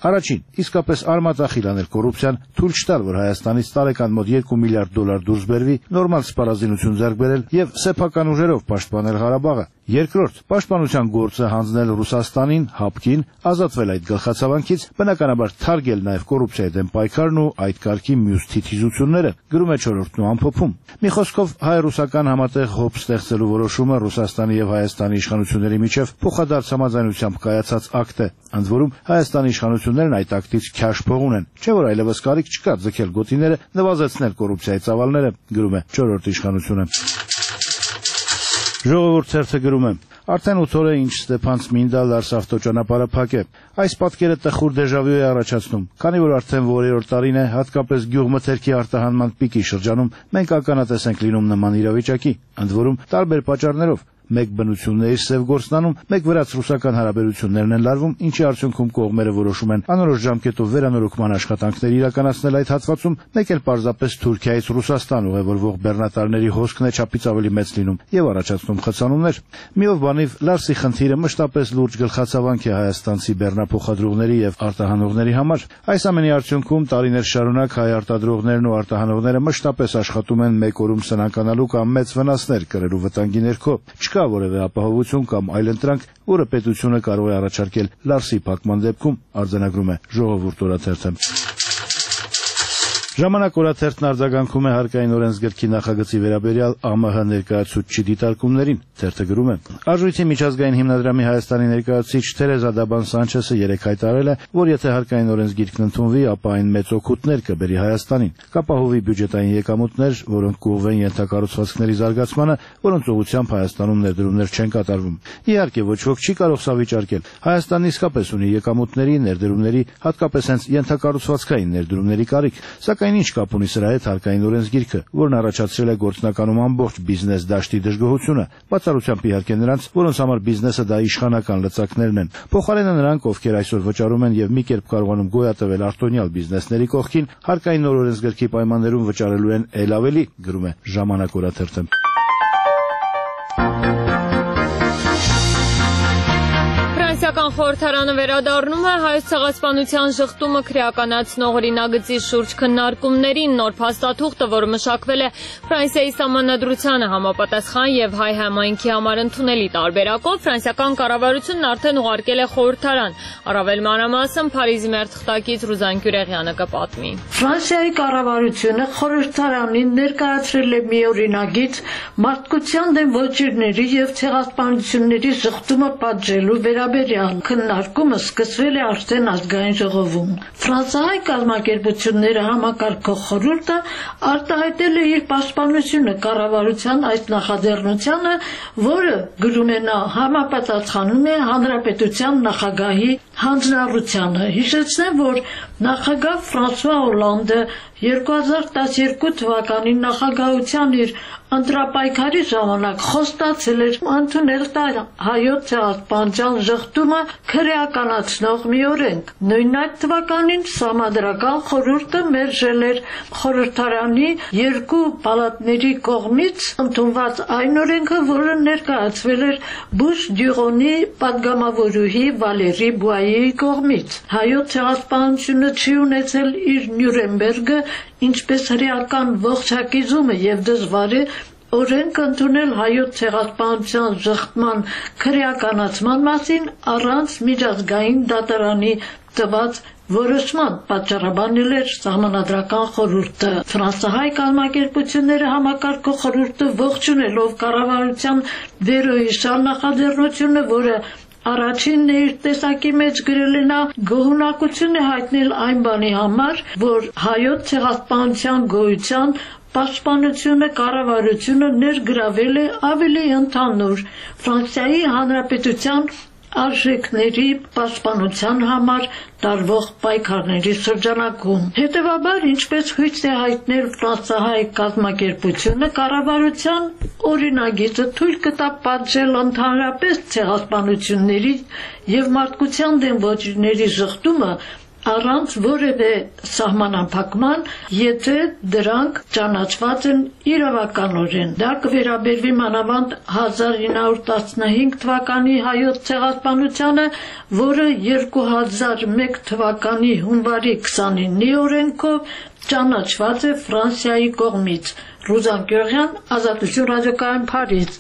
Առաջին, իսկապես արմատախիլ անել կոռուպցիան, թույլ չտալ, որ Հայաստանից տարեկան մոտ $2 միլիարդ դուրս բերվի, նորմալ սպառազինություն ձեռք բերել եւ սեփական ուժերով պաշտպանել Ղարաբաղը։ Երկրորդ, պաշտպանության գործը հանձնել Ռուսաստանին, ՀԱՊԿ-ին, ազատվել այդ գլխացավանքից, բնականաբար թարգել նաև կոռուպցիայի դեմ պայքարն ու այդ կարգի մյուս թիթիզությունները, գրում է Չորրորդն ու ամփոփում։ Մի խոսքով հայ-ռուսական համատեղ հոբ ստեղծելու որոշումը Ռուսաստանի եւ Հայաստանի իշխանությունների միջև փոխադարձ համաձայնությամբ կայացած ակտ է, ընդ որում Հայաստանի իշխանություններն այդ ակտից քյաշ փող ունեն, չէ՞ որ այլևս կարիք չկա ձգել գոտիները, նվազեցնել կոռուպցիայի ծավալները, գրում է Չորրորդ իշխանությունը։ Ժողովուրդ ցերթը գրում է. Արդեն 8 օր է ինչ Ստեփան-Ցմինդա-Լարս ավտոճանապարհը փակ է։ Այս պատկերը տխուր դեժավյու է առաջացնում, քանի որ արդեն որերորդ տարին է, հատկապես գյուղմթերքի արտահանման պիկի շրջանում, մենք ականատես ենք լինում նման իրավիճակի, ընդ որում տարբեր պատճառներով։ Մեկ բնությունների սև գործնանում, մեկ վրաց-ռուսական հարաբերություններն են լարվում, ինչի արդյունքում կողմերը որոշում են անորոշ ժամկետով վերանորոգման աշխատանքներ իրականացնել այդ հատվածում, մեկ էլ պարզապես Թուրքիայից Ռուսաստան ուղևորվող բեռնատարների հոսքն է չափից ավելի մեծ լինում եւ առաջացնում խցանումներ։ Միով բանիվ Լարսի խնդիրը մշտապես լուրջ գլխացավանք է հայաստանցի բեռնափոխադրողների եւ արտահանողների համար։ Այս ամենի արդյունքում տարիներ շարունակ հայ արտադրողներն ու արտահանողները մշտապես աշխատում են մեկ օրում սնանկանալու կամ մեծ վնասներ կրելու վտանգի ներքո։ Չկա որևէ ապահովություն կամ այլընտրանք, որը պետությունը կարող է առաջարկել Լարսի փակման դեպքում, արձանագրում է Ժողովուրդ օրաթերթը։ Ժամանակ օրաթերթն արձագանքում է հարկային օրենսգրքի նախագծի վերաբերյալ ԱՄՀ ներկայացուցչի դիտարկումներին։ Թերթը գրում է. Արժույթի միջազգային հիմնադրամի Հայաստանի ներկայացուցիչ Թերեզա Դաբան Սանչեսը երեկ հայտարարել է, որ եթե հարկային օրենսգիրքն ընդունվի, ապա այն մեծ օգուտներ կբերի Հայաստանին, կապահովի բյուջետային եկամուտներ, որոնք կուղղվեն ենթակառուցվածքների զարգացմանը, որոնց ուղղությամբ Հայաստանում ներդրումներ չեն կատարվում։ Իհարկե, ոչ ոք չի կարող սա վիճարկել։ Հայաստանն իսկապես ունի եկամուտների, ներդրումների, հատկապես հենց ենթակառուցվածքային ներդրումների կարիք, սակայն ինչ կապ ունի սրա հետ հարկային օրենսգիրքը, որն առաջացրել է գործնականում ամբողջ բիզնես դաշտի դժգոհությունը, բացառությամբ իհարկե նրանց, որոնց համար բիզնեսը դա իշխանական լծակներն են։ Փոխարենը նրանք, ովքեր այսօր վճարում են եւ մի կերպ կարողանում գոյատևել արտոնյալ բիզնեսների կողքին, հարկային օրենսգրքի պայմաններում վճարելու են ել ավելի, գրում է Ժամանակ օրաթերթը։ Ֆրանսիական խորհրդարանը վերադառնում է Հայոց ցեղասպանության շղթումը քրեականացնող օրինագծի շուրջ քննարկումներին։ Նոր փաստաթուղթը, որը մշակվել է Ֆրանսիայի սահմանադրությանը համապատասխան եւ հայ համայնքի համար ընդունելի տարբերակով, ֆրանսիական կառավարությունն արդեն ուղարկել է խորհրդարան։ Առավել մանրամասն Փարիզի մեր թղթակից Ռուզան Կյուրեղյանը կպատմի։ Ֆրանսիայի կառավարությունը խորհրդարանին ներկայացրել է մի օրինագիծ մարդկության դեմ ոճիրների եւ ցեղասպանությունների շղթումը պատժելու վերաբերյալ քննարկումը սկսվել է արդեն ազգային ժողովում։ Ֆրանսիայի կազմակերպությունները համակարգող խորհուրդը արտահայտել է իր պաշտպանությունը կառավարության այս նախաձեռնությանը, որը գրում է նա համապատասխանում է հանրապետության նախագահի հանձնառությանը։ Հիշեցնեմ, որ նախագահ Ֆրանսուଆ Օլանդը 2012 թվականի նախագահության իր ընտրապայքարի ժամանակ խոստացել էր ընդունել հայոց ցեղասպանության շղթումը քրեականացնող մի օրենք։ Նույն այդ թվականին Սահմանադրական խորհուրդը մերժել էր խորհրդարանի երկու պալատների կողմից ընդունված այն օրենքը, որը ներկայացվել էր Բուշ Դյուղոնի պատգամավորուհի Վալերի Բուայեի կողմից։ Հայոց ցեղասպանությունը չի ունեցել իր Նյուրնբերգը, ինչպես հրեական ողջակիզումը եւ դժվար է օրենք ընդունել հայոց ցեղասպանության շղթման քրեականացման մասին առանց միջազգային դատարանի տված որոշման, պատճառաբանել էր Սահմանադրական խորհուրդը։ Ֆրանսահայ կազմակերպությունները համակարգող խորհուրդը ողջունելով կառավարության վերոհիշյալ նախաձեռնությունը, որը առաջինն է իր տեսակի մեջ գրել է նա, գոհունակություն է հայտնել այն բանի համար, որ հայոց ցեղասպանության գոյության պաշտպանությունը կառավարությունը ներգրավել է ավելի ընդհանուր Ֆրանսիայի Հանրապետության արժեքների պաշտպանության համար տարվող պայքարների շրջանակում։ Հետևաբար, ինչպես հույս է հայտնել ֆրանսահայ կազմակերպությունը, կառավարության օրինագիծը թույլ կտա պատժել ընդհանրապես ցեղասպանությունների եւ մարդկության դեմ ոճիրների շղթումը առանց որևէ սահմանափակման, եթե դրանք ճանաչված են իրավականորեն։ Դա կվերաբերվի մանավանդ 1915 թվականի հայոց ցեղասպանությանը, որը 2001 թվականի հունվարի 29-ի օրենքով ճանաչված է Ֆրանսիայի կողմից։ Ռուզան Գյորգյան, Ազատություն ռադիոկայան, Փարիզ։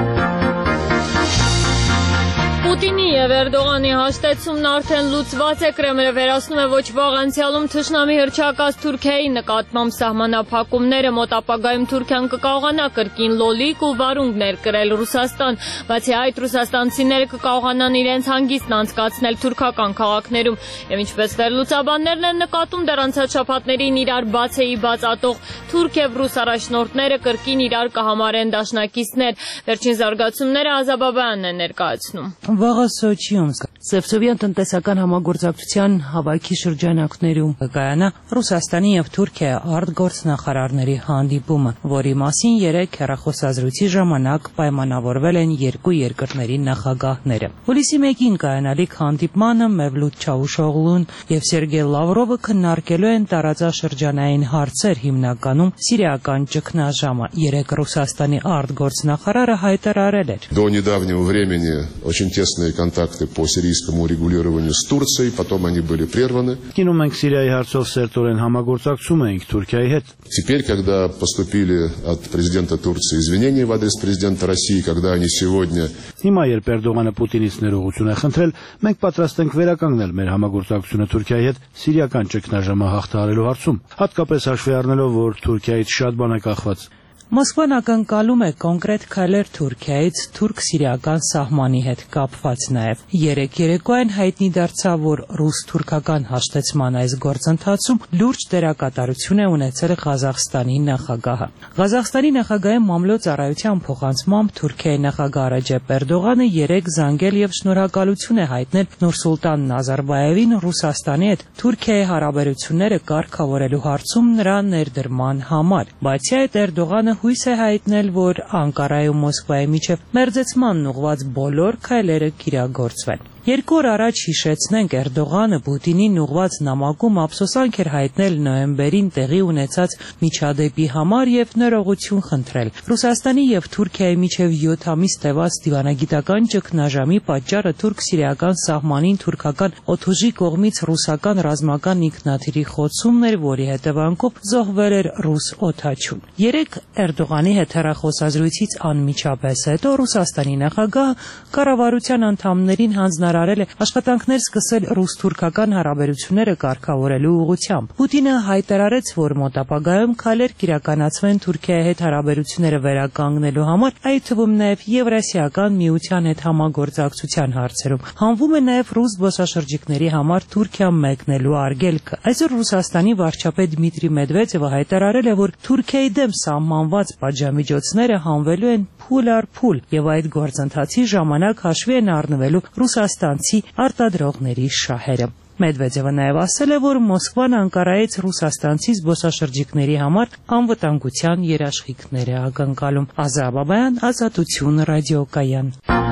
Պուտինի եւ Էրդողանի հաշտեցումն արդեն լուծված է, Կրեմլը վերացնում է ոչ վաղ անցյալում թշնամի հռչակած Թուրքիայի նկատմամբ սահմանափակումները, մոտ ապագայում Թուրքիան կկարողանա կրկին լոլիկ ու վարունգներ կրել Ռուսաստան, բացի այդ ռուսաստանցիները կկարողանան իրենց հանգիստն անցկացնել թուրքական քաղաքներում, եւ ինչպես վերլուծաբաններն են նկատում, դեռ անցած շաբաթներին իրար բացեի բացատող թուրք եւ ռուս առաջնորդները կրկին իրար կհամարեն դաշնակիցներ։ Վերջին զարգացումները Ազաբաբյանն է ներկայացնում։ Վաղը Սոչիում Սևծովյան տնտեսական համագործակցության հավաքի շրջանակներում կկայանա Ռուսաստանի եւ Թուրքիայի արտգործնախարարների հանդիպումը, որի մասին 3 հեռախոսազրույցի ժամանակ պայմանավորվել են երկու երկրների նախագահները։ Հուլիսի 1-ին կայանալիք հանդիպմանը Մևլութ Չավուշօղլուն եւ Սերգեյ Լավրովը քննարկելու են տարածաշրջանային հարցեր, հիմնականում սիրիական ճգնաժամը։ 3 Ռուսաստանի արտգործնախարարը հայտարարել էր. До недавнего времени очень тесные контакты по сирийскому урегулированию с Турцией, потом они были прерваны. Կինում ենք Սիրիայի հարցով սերտորեն համագործակցում էինք Թուրքիայի հետ։ Теперь, когда поступили от президента Турции извинения в адрес президента России, когда они сегодня... Հիմա երբ Էրդողանը Պուտինից ներողություն է խնդրել, մենք պատրաստ ենք վերականգնել մեր համագործակցությունը Թուրքիայի հետ սիրիական ճգնաժամը հաղթահարելու հարցում, հատկապես հաշվի առնելով, որ Թուրքիայից շատ բան է կախված։ Մոսկվան ակնկալում է կոնկրետ քայլեր Թուրքիայից թուրք-սիրիական սահմանի հետ կապված նաև։ Երեկոյան հայտնի դարձավ, որ ռուս-թուրքական հաշտեցման այս գործընթացում լուրջ դերակատարություն է ունեցել Ղազախստանի նախագահը։ Ղազախստանի նախագահի մամլոյ-ծառայության փոխանցմամբ Թուրքիայի նախագահ Ռեջեփ Էրդողանը 3 զանգել եւ շնորհակալություն է հայտնել Նուրսուլտան Նազարբաևին Ռուսաստանի հետ Թուրքիայի հարաբերությունները կարգավորելու հարցում նրա ներդրման համար։ Բացի այդ, Էրդողանը հույս է հայտնել, որ Անկարայի ու Մոսկվայի միջև մերձեցմանն ուղղված բոլոր քայլերը կիրագործվեն։ 2 օր առաջ հիշեցնենք Էրդողանը Պուտինին ուղղված նամակում ափսոսանք էր հայտնել նոյեմբերին տեղի ունեցած միջադեպի համար եւ ներողություն խնդրել։ Ռուսաստանի եւ Թուրքիայի միջև 7 ամիս տևած դիվանագիտական ճգնաժամի պատճառը թուրք-սիրիական սահմանին թուրքական օդուժի կողմից ռուսական ռազմական ինքնաթիռի խոցումն էր, որի հետևանքով զոհվել էր ռուս օդաչուն։ 3 Էրդողանի հետ հեռախոսազրույցից անմիջապես հետո Ռուսաստանի նախագահը կառավարության անդամներին հանձնարարել է աշխատանքներ սկսել ռուս-թուրքական հարաբերությունները կարգավորելու ուղղությամբ։ Պուտինը հայտարարեց, որ մոտ ապագայում քայլեր կիրականացվեն Թուրքիայի հետ հարաբերությունները վերականգնելու համար, այդ թվում նաև Եվրասիական միության հետ համագործակցության հարցերում։ Հանվում է նաև ռուս զբոսաշրջիկների համար Թուրքիա մեկնելու արգելքը։ Այսօր Ռուսաստանի վարչապետ Դմիտրի Մեդվեդևը հայտարարել է, որ Թուրքիայի դեմ սահմանված պատժամիջոցները հանվելու են փուլ առ փուլ եւ այդ գործընթացի ժամանակ հաշվի են առնվելու ռուսաստանցի արտադրողների շահերը։ Մեդվեդևը նաև ասել է, որ Մոսկվան Անկարայից ռուսաստանցի զբոսաշրջիկների համար անվտանգության երաշխիքներ է ակնկալում։ Ազաբաբյան, Ազատություն ռադիոկայան։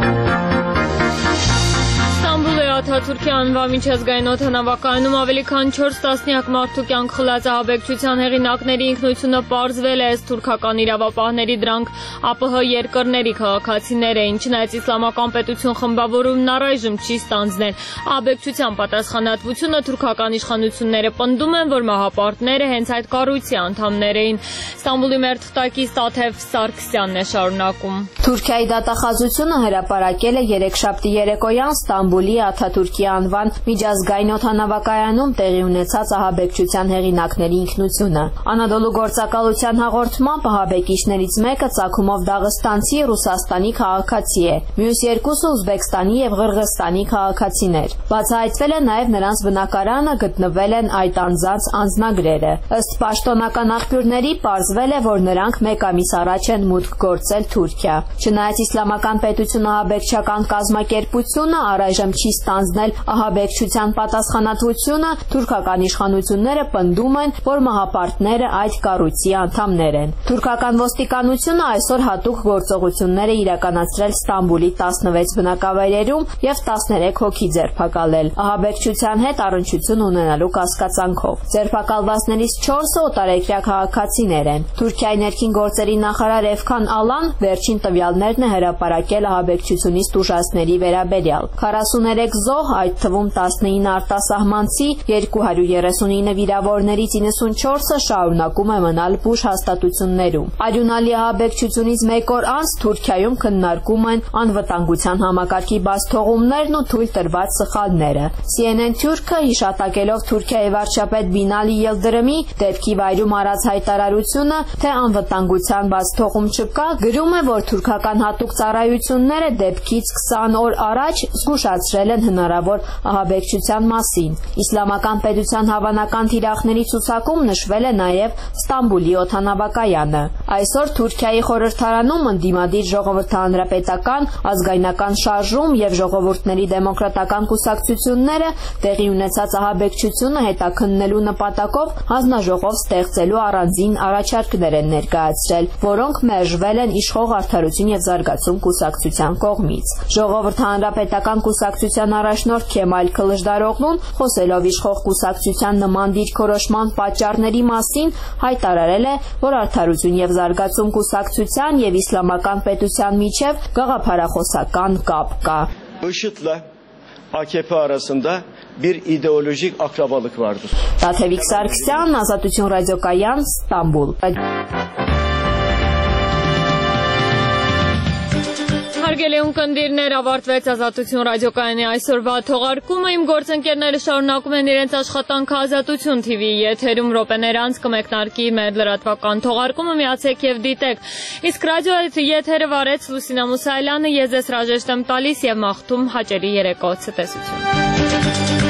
Թուրքիա անվան միջազգային օդանավակայանում ավելի քան 4 տասնյակ մարդու կյանք խլած ահաբեկչության հեղինակների ինքնությունը պարզվել է ըստ թուրքական իրավապահների, դրանք ԱՊՀ երկրների քաղաքացիներ էին, չնայած իսլամական պետություն խմբավորումն առայժմ չի ստանձնել ահաբեկչության պատասխանատվությունը, թուրքական իշխանությունները պնդում են, որ մահապարտները հենց այդ կառույցի անդամներ էին։ Ստամբուլի մեր թղթակից Տաթև Սարգսյանն է շարունակում։ Թուրքիայի դատախազությունը հրապարակել է երեքշաբթի երեկոյան Ստամբուլի Թուրքիա անվան միջազգային օդանավակայանում տեղի ունեցած ահաբեկչության հեղինակների ինքնությունը։ Անադոլու գործակալության հաղորդմամբ ահաբեկիչներից մեկը ծագումով դաղստանցի Ռուսաստանի քաղաքացի է, մյուս երկուսը Ուզբեկստանի եւ Ղրղստանի քաղաքացիներ։ Բացահայտվել է նաեւ նրանց բնակարանը, գտնվել են այդ անձանց անձնագրերը։ Ըստ պաշտոնական աղբյուրների պարզվել է, որ նրանք 1 ամիս առաջ են մուտք գործել Թուրքիա։ Չնայած իսլամական պետությունը ահաբեկչական կազմակերպությունը առայժմ չի հանձնել ահաբեկչության պատասխանատվությունը, թուրքական իշխանությունները պնդում են, որ մահապարտները այդ կառույցի անդամներ են։ Թուրքական ոստիկանությունը այսօր հատուկ գործողություններ է իրականացրել Ստամբուլի 16 բնակավայրերում եւ 13 հոգի ձերբակալել ահաբեկչության հետ առնչություն ունենալու կասկածանքով։ Ձերբակալվածներից 4-ը օտարերկրյա քաղաքացիներ են։ Թուրքիայի ներքին գործերի նախարար Էվքան Ալան վերջին տվյալներն է հրապարակել ահաբեկչությունից տուժածների վերաբերյալ։ 43 զոհ, այդ թվում 19 արտասահմանցի, 239 վիրավորներից 94-ը շարունակում է մնալ բուժ հաստատություններում։ Արյունալի ահաբեկչությունից մեկ օր անց Թուրքիայում քննարկում են անվտանգության համակարգի բացթողումներն ու թույլ տրված սխալները։ CNN Թուրքը հիշատակելով Թուրքիայի վարչապետ Բինալի Ելդրմի դեպքի վայրում արած հայտարարությունը, թե անվտանգության բացթողում չկա, գրում է, որ թուրքական հատուկ ծառայությունները դեպքից 20 օր առաջ զգուշացրել են հնարավոր ահաբեկչության մասին։ Իսլամական պետության հավանական թիրախների ցուցակում նշվել է նաև Ստամբուլի օդանավակայանը։ Այսօր Թուրքիայի խորհրդարանում ընդդիմադիր ժողովրդահանրապետական, ազգայնական շարժում եւ ժողովուրդների դեմոկրատական կուսակցությունները տեղի ունեցած ահաբեկչությունը հետաքննելու նպատակով հանձնաժողով ստեղծելու առանձին առաջարկներ են ներկայացրել, որոնք մերժվել են իշխող Արդարություն եւ զարգացում կուսակցության կողմից։ Ժողովուրդ հանրապետական կուսակցության առաջնորդ Քեմալ Քլժդարօղլուն, խոսելով իշխող կուսակցության նման դիրքորոշման պատճառների մասին, հայտարարել է, որ Արդարություն եւ զարգացում կուսակցության եւ իսլամական պետության միջև գաղափարախոսական կապ կա։ IŞİD'le AKP arasında bir ideolojik akrabalık vardır. Տաթևիկ Սարգսյան, Ազատություն ռադիոկայան, Ստամբուլ։ Հարգելի ունկնդիրներ, ավարտվեց Ազատություն ռադիոկայանի այսօրվա թողարկումը։ Իմ գործընկերները շարունակում են իրենց աշխատանքը Ազատություն TV-ի եթերում րոպեներ անց կմեկնարկի մեր լրատվական թողարկումը, միացեք եւ դիտեք։ Իսկ ռադիոյի եթերը վարեց Լուսինա Մուսայելյանը, ես ձեզ հրաժեշտ եմ տալիս եւ մաղթում հաճելի երեկո ցտեսություն։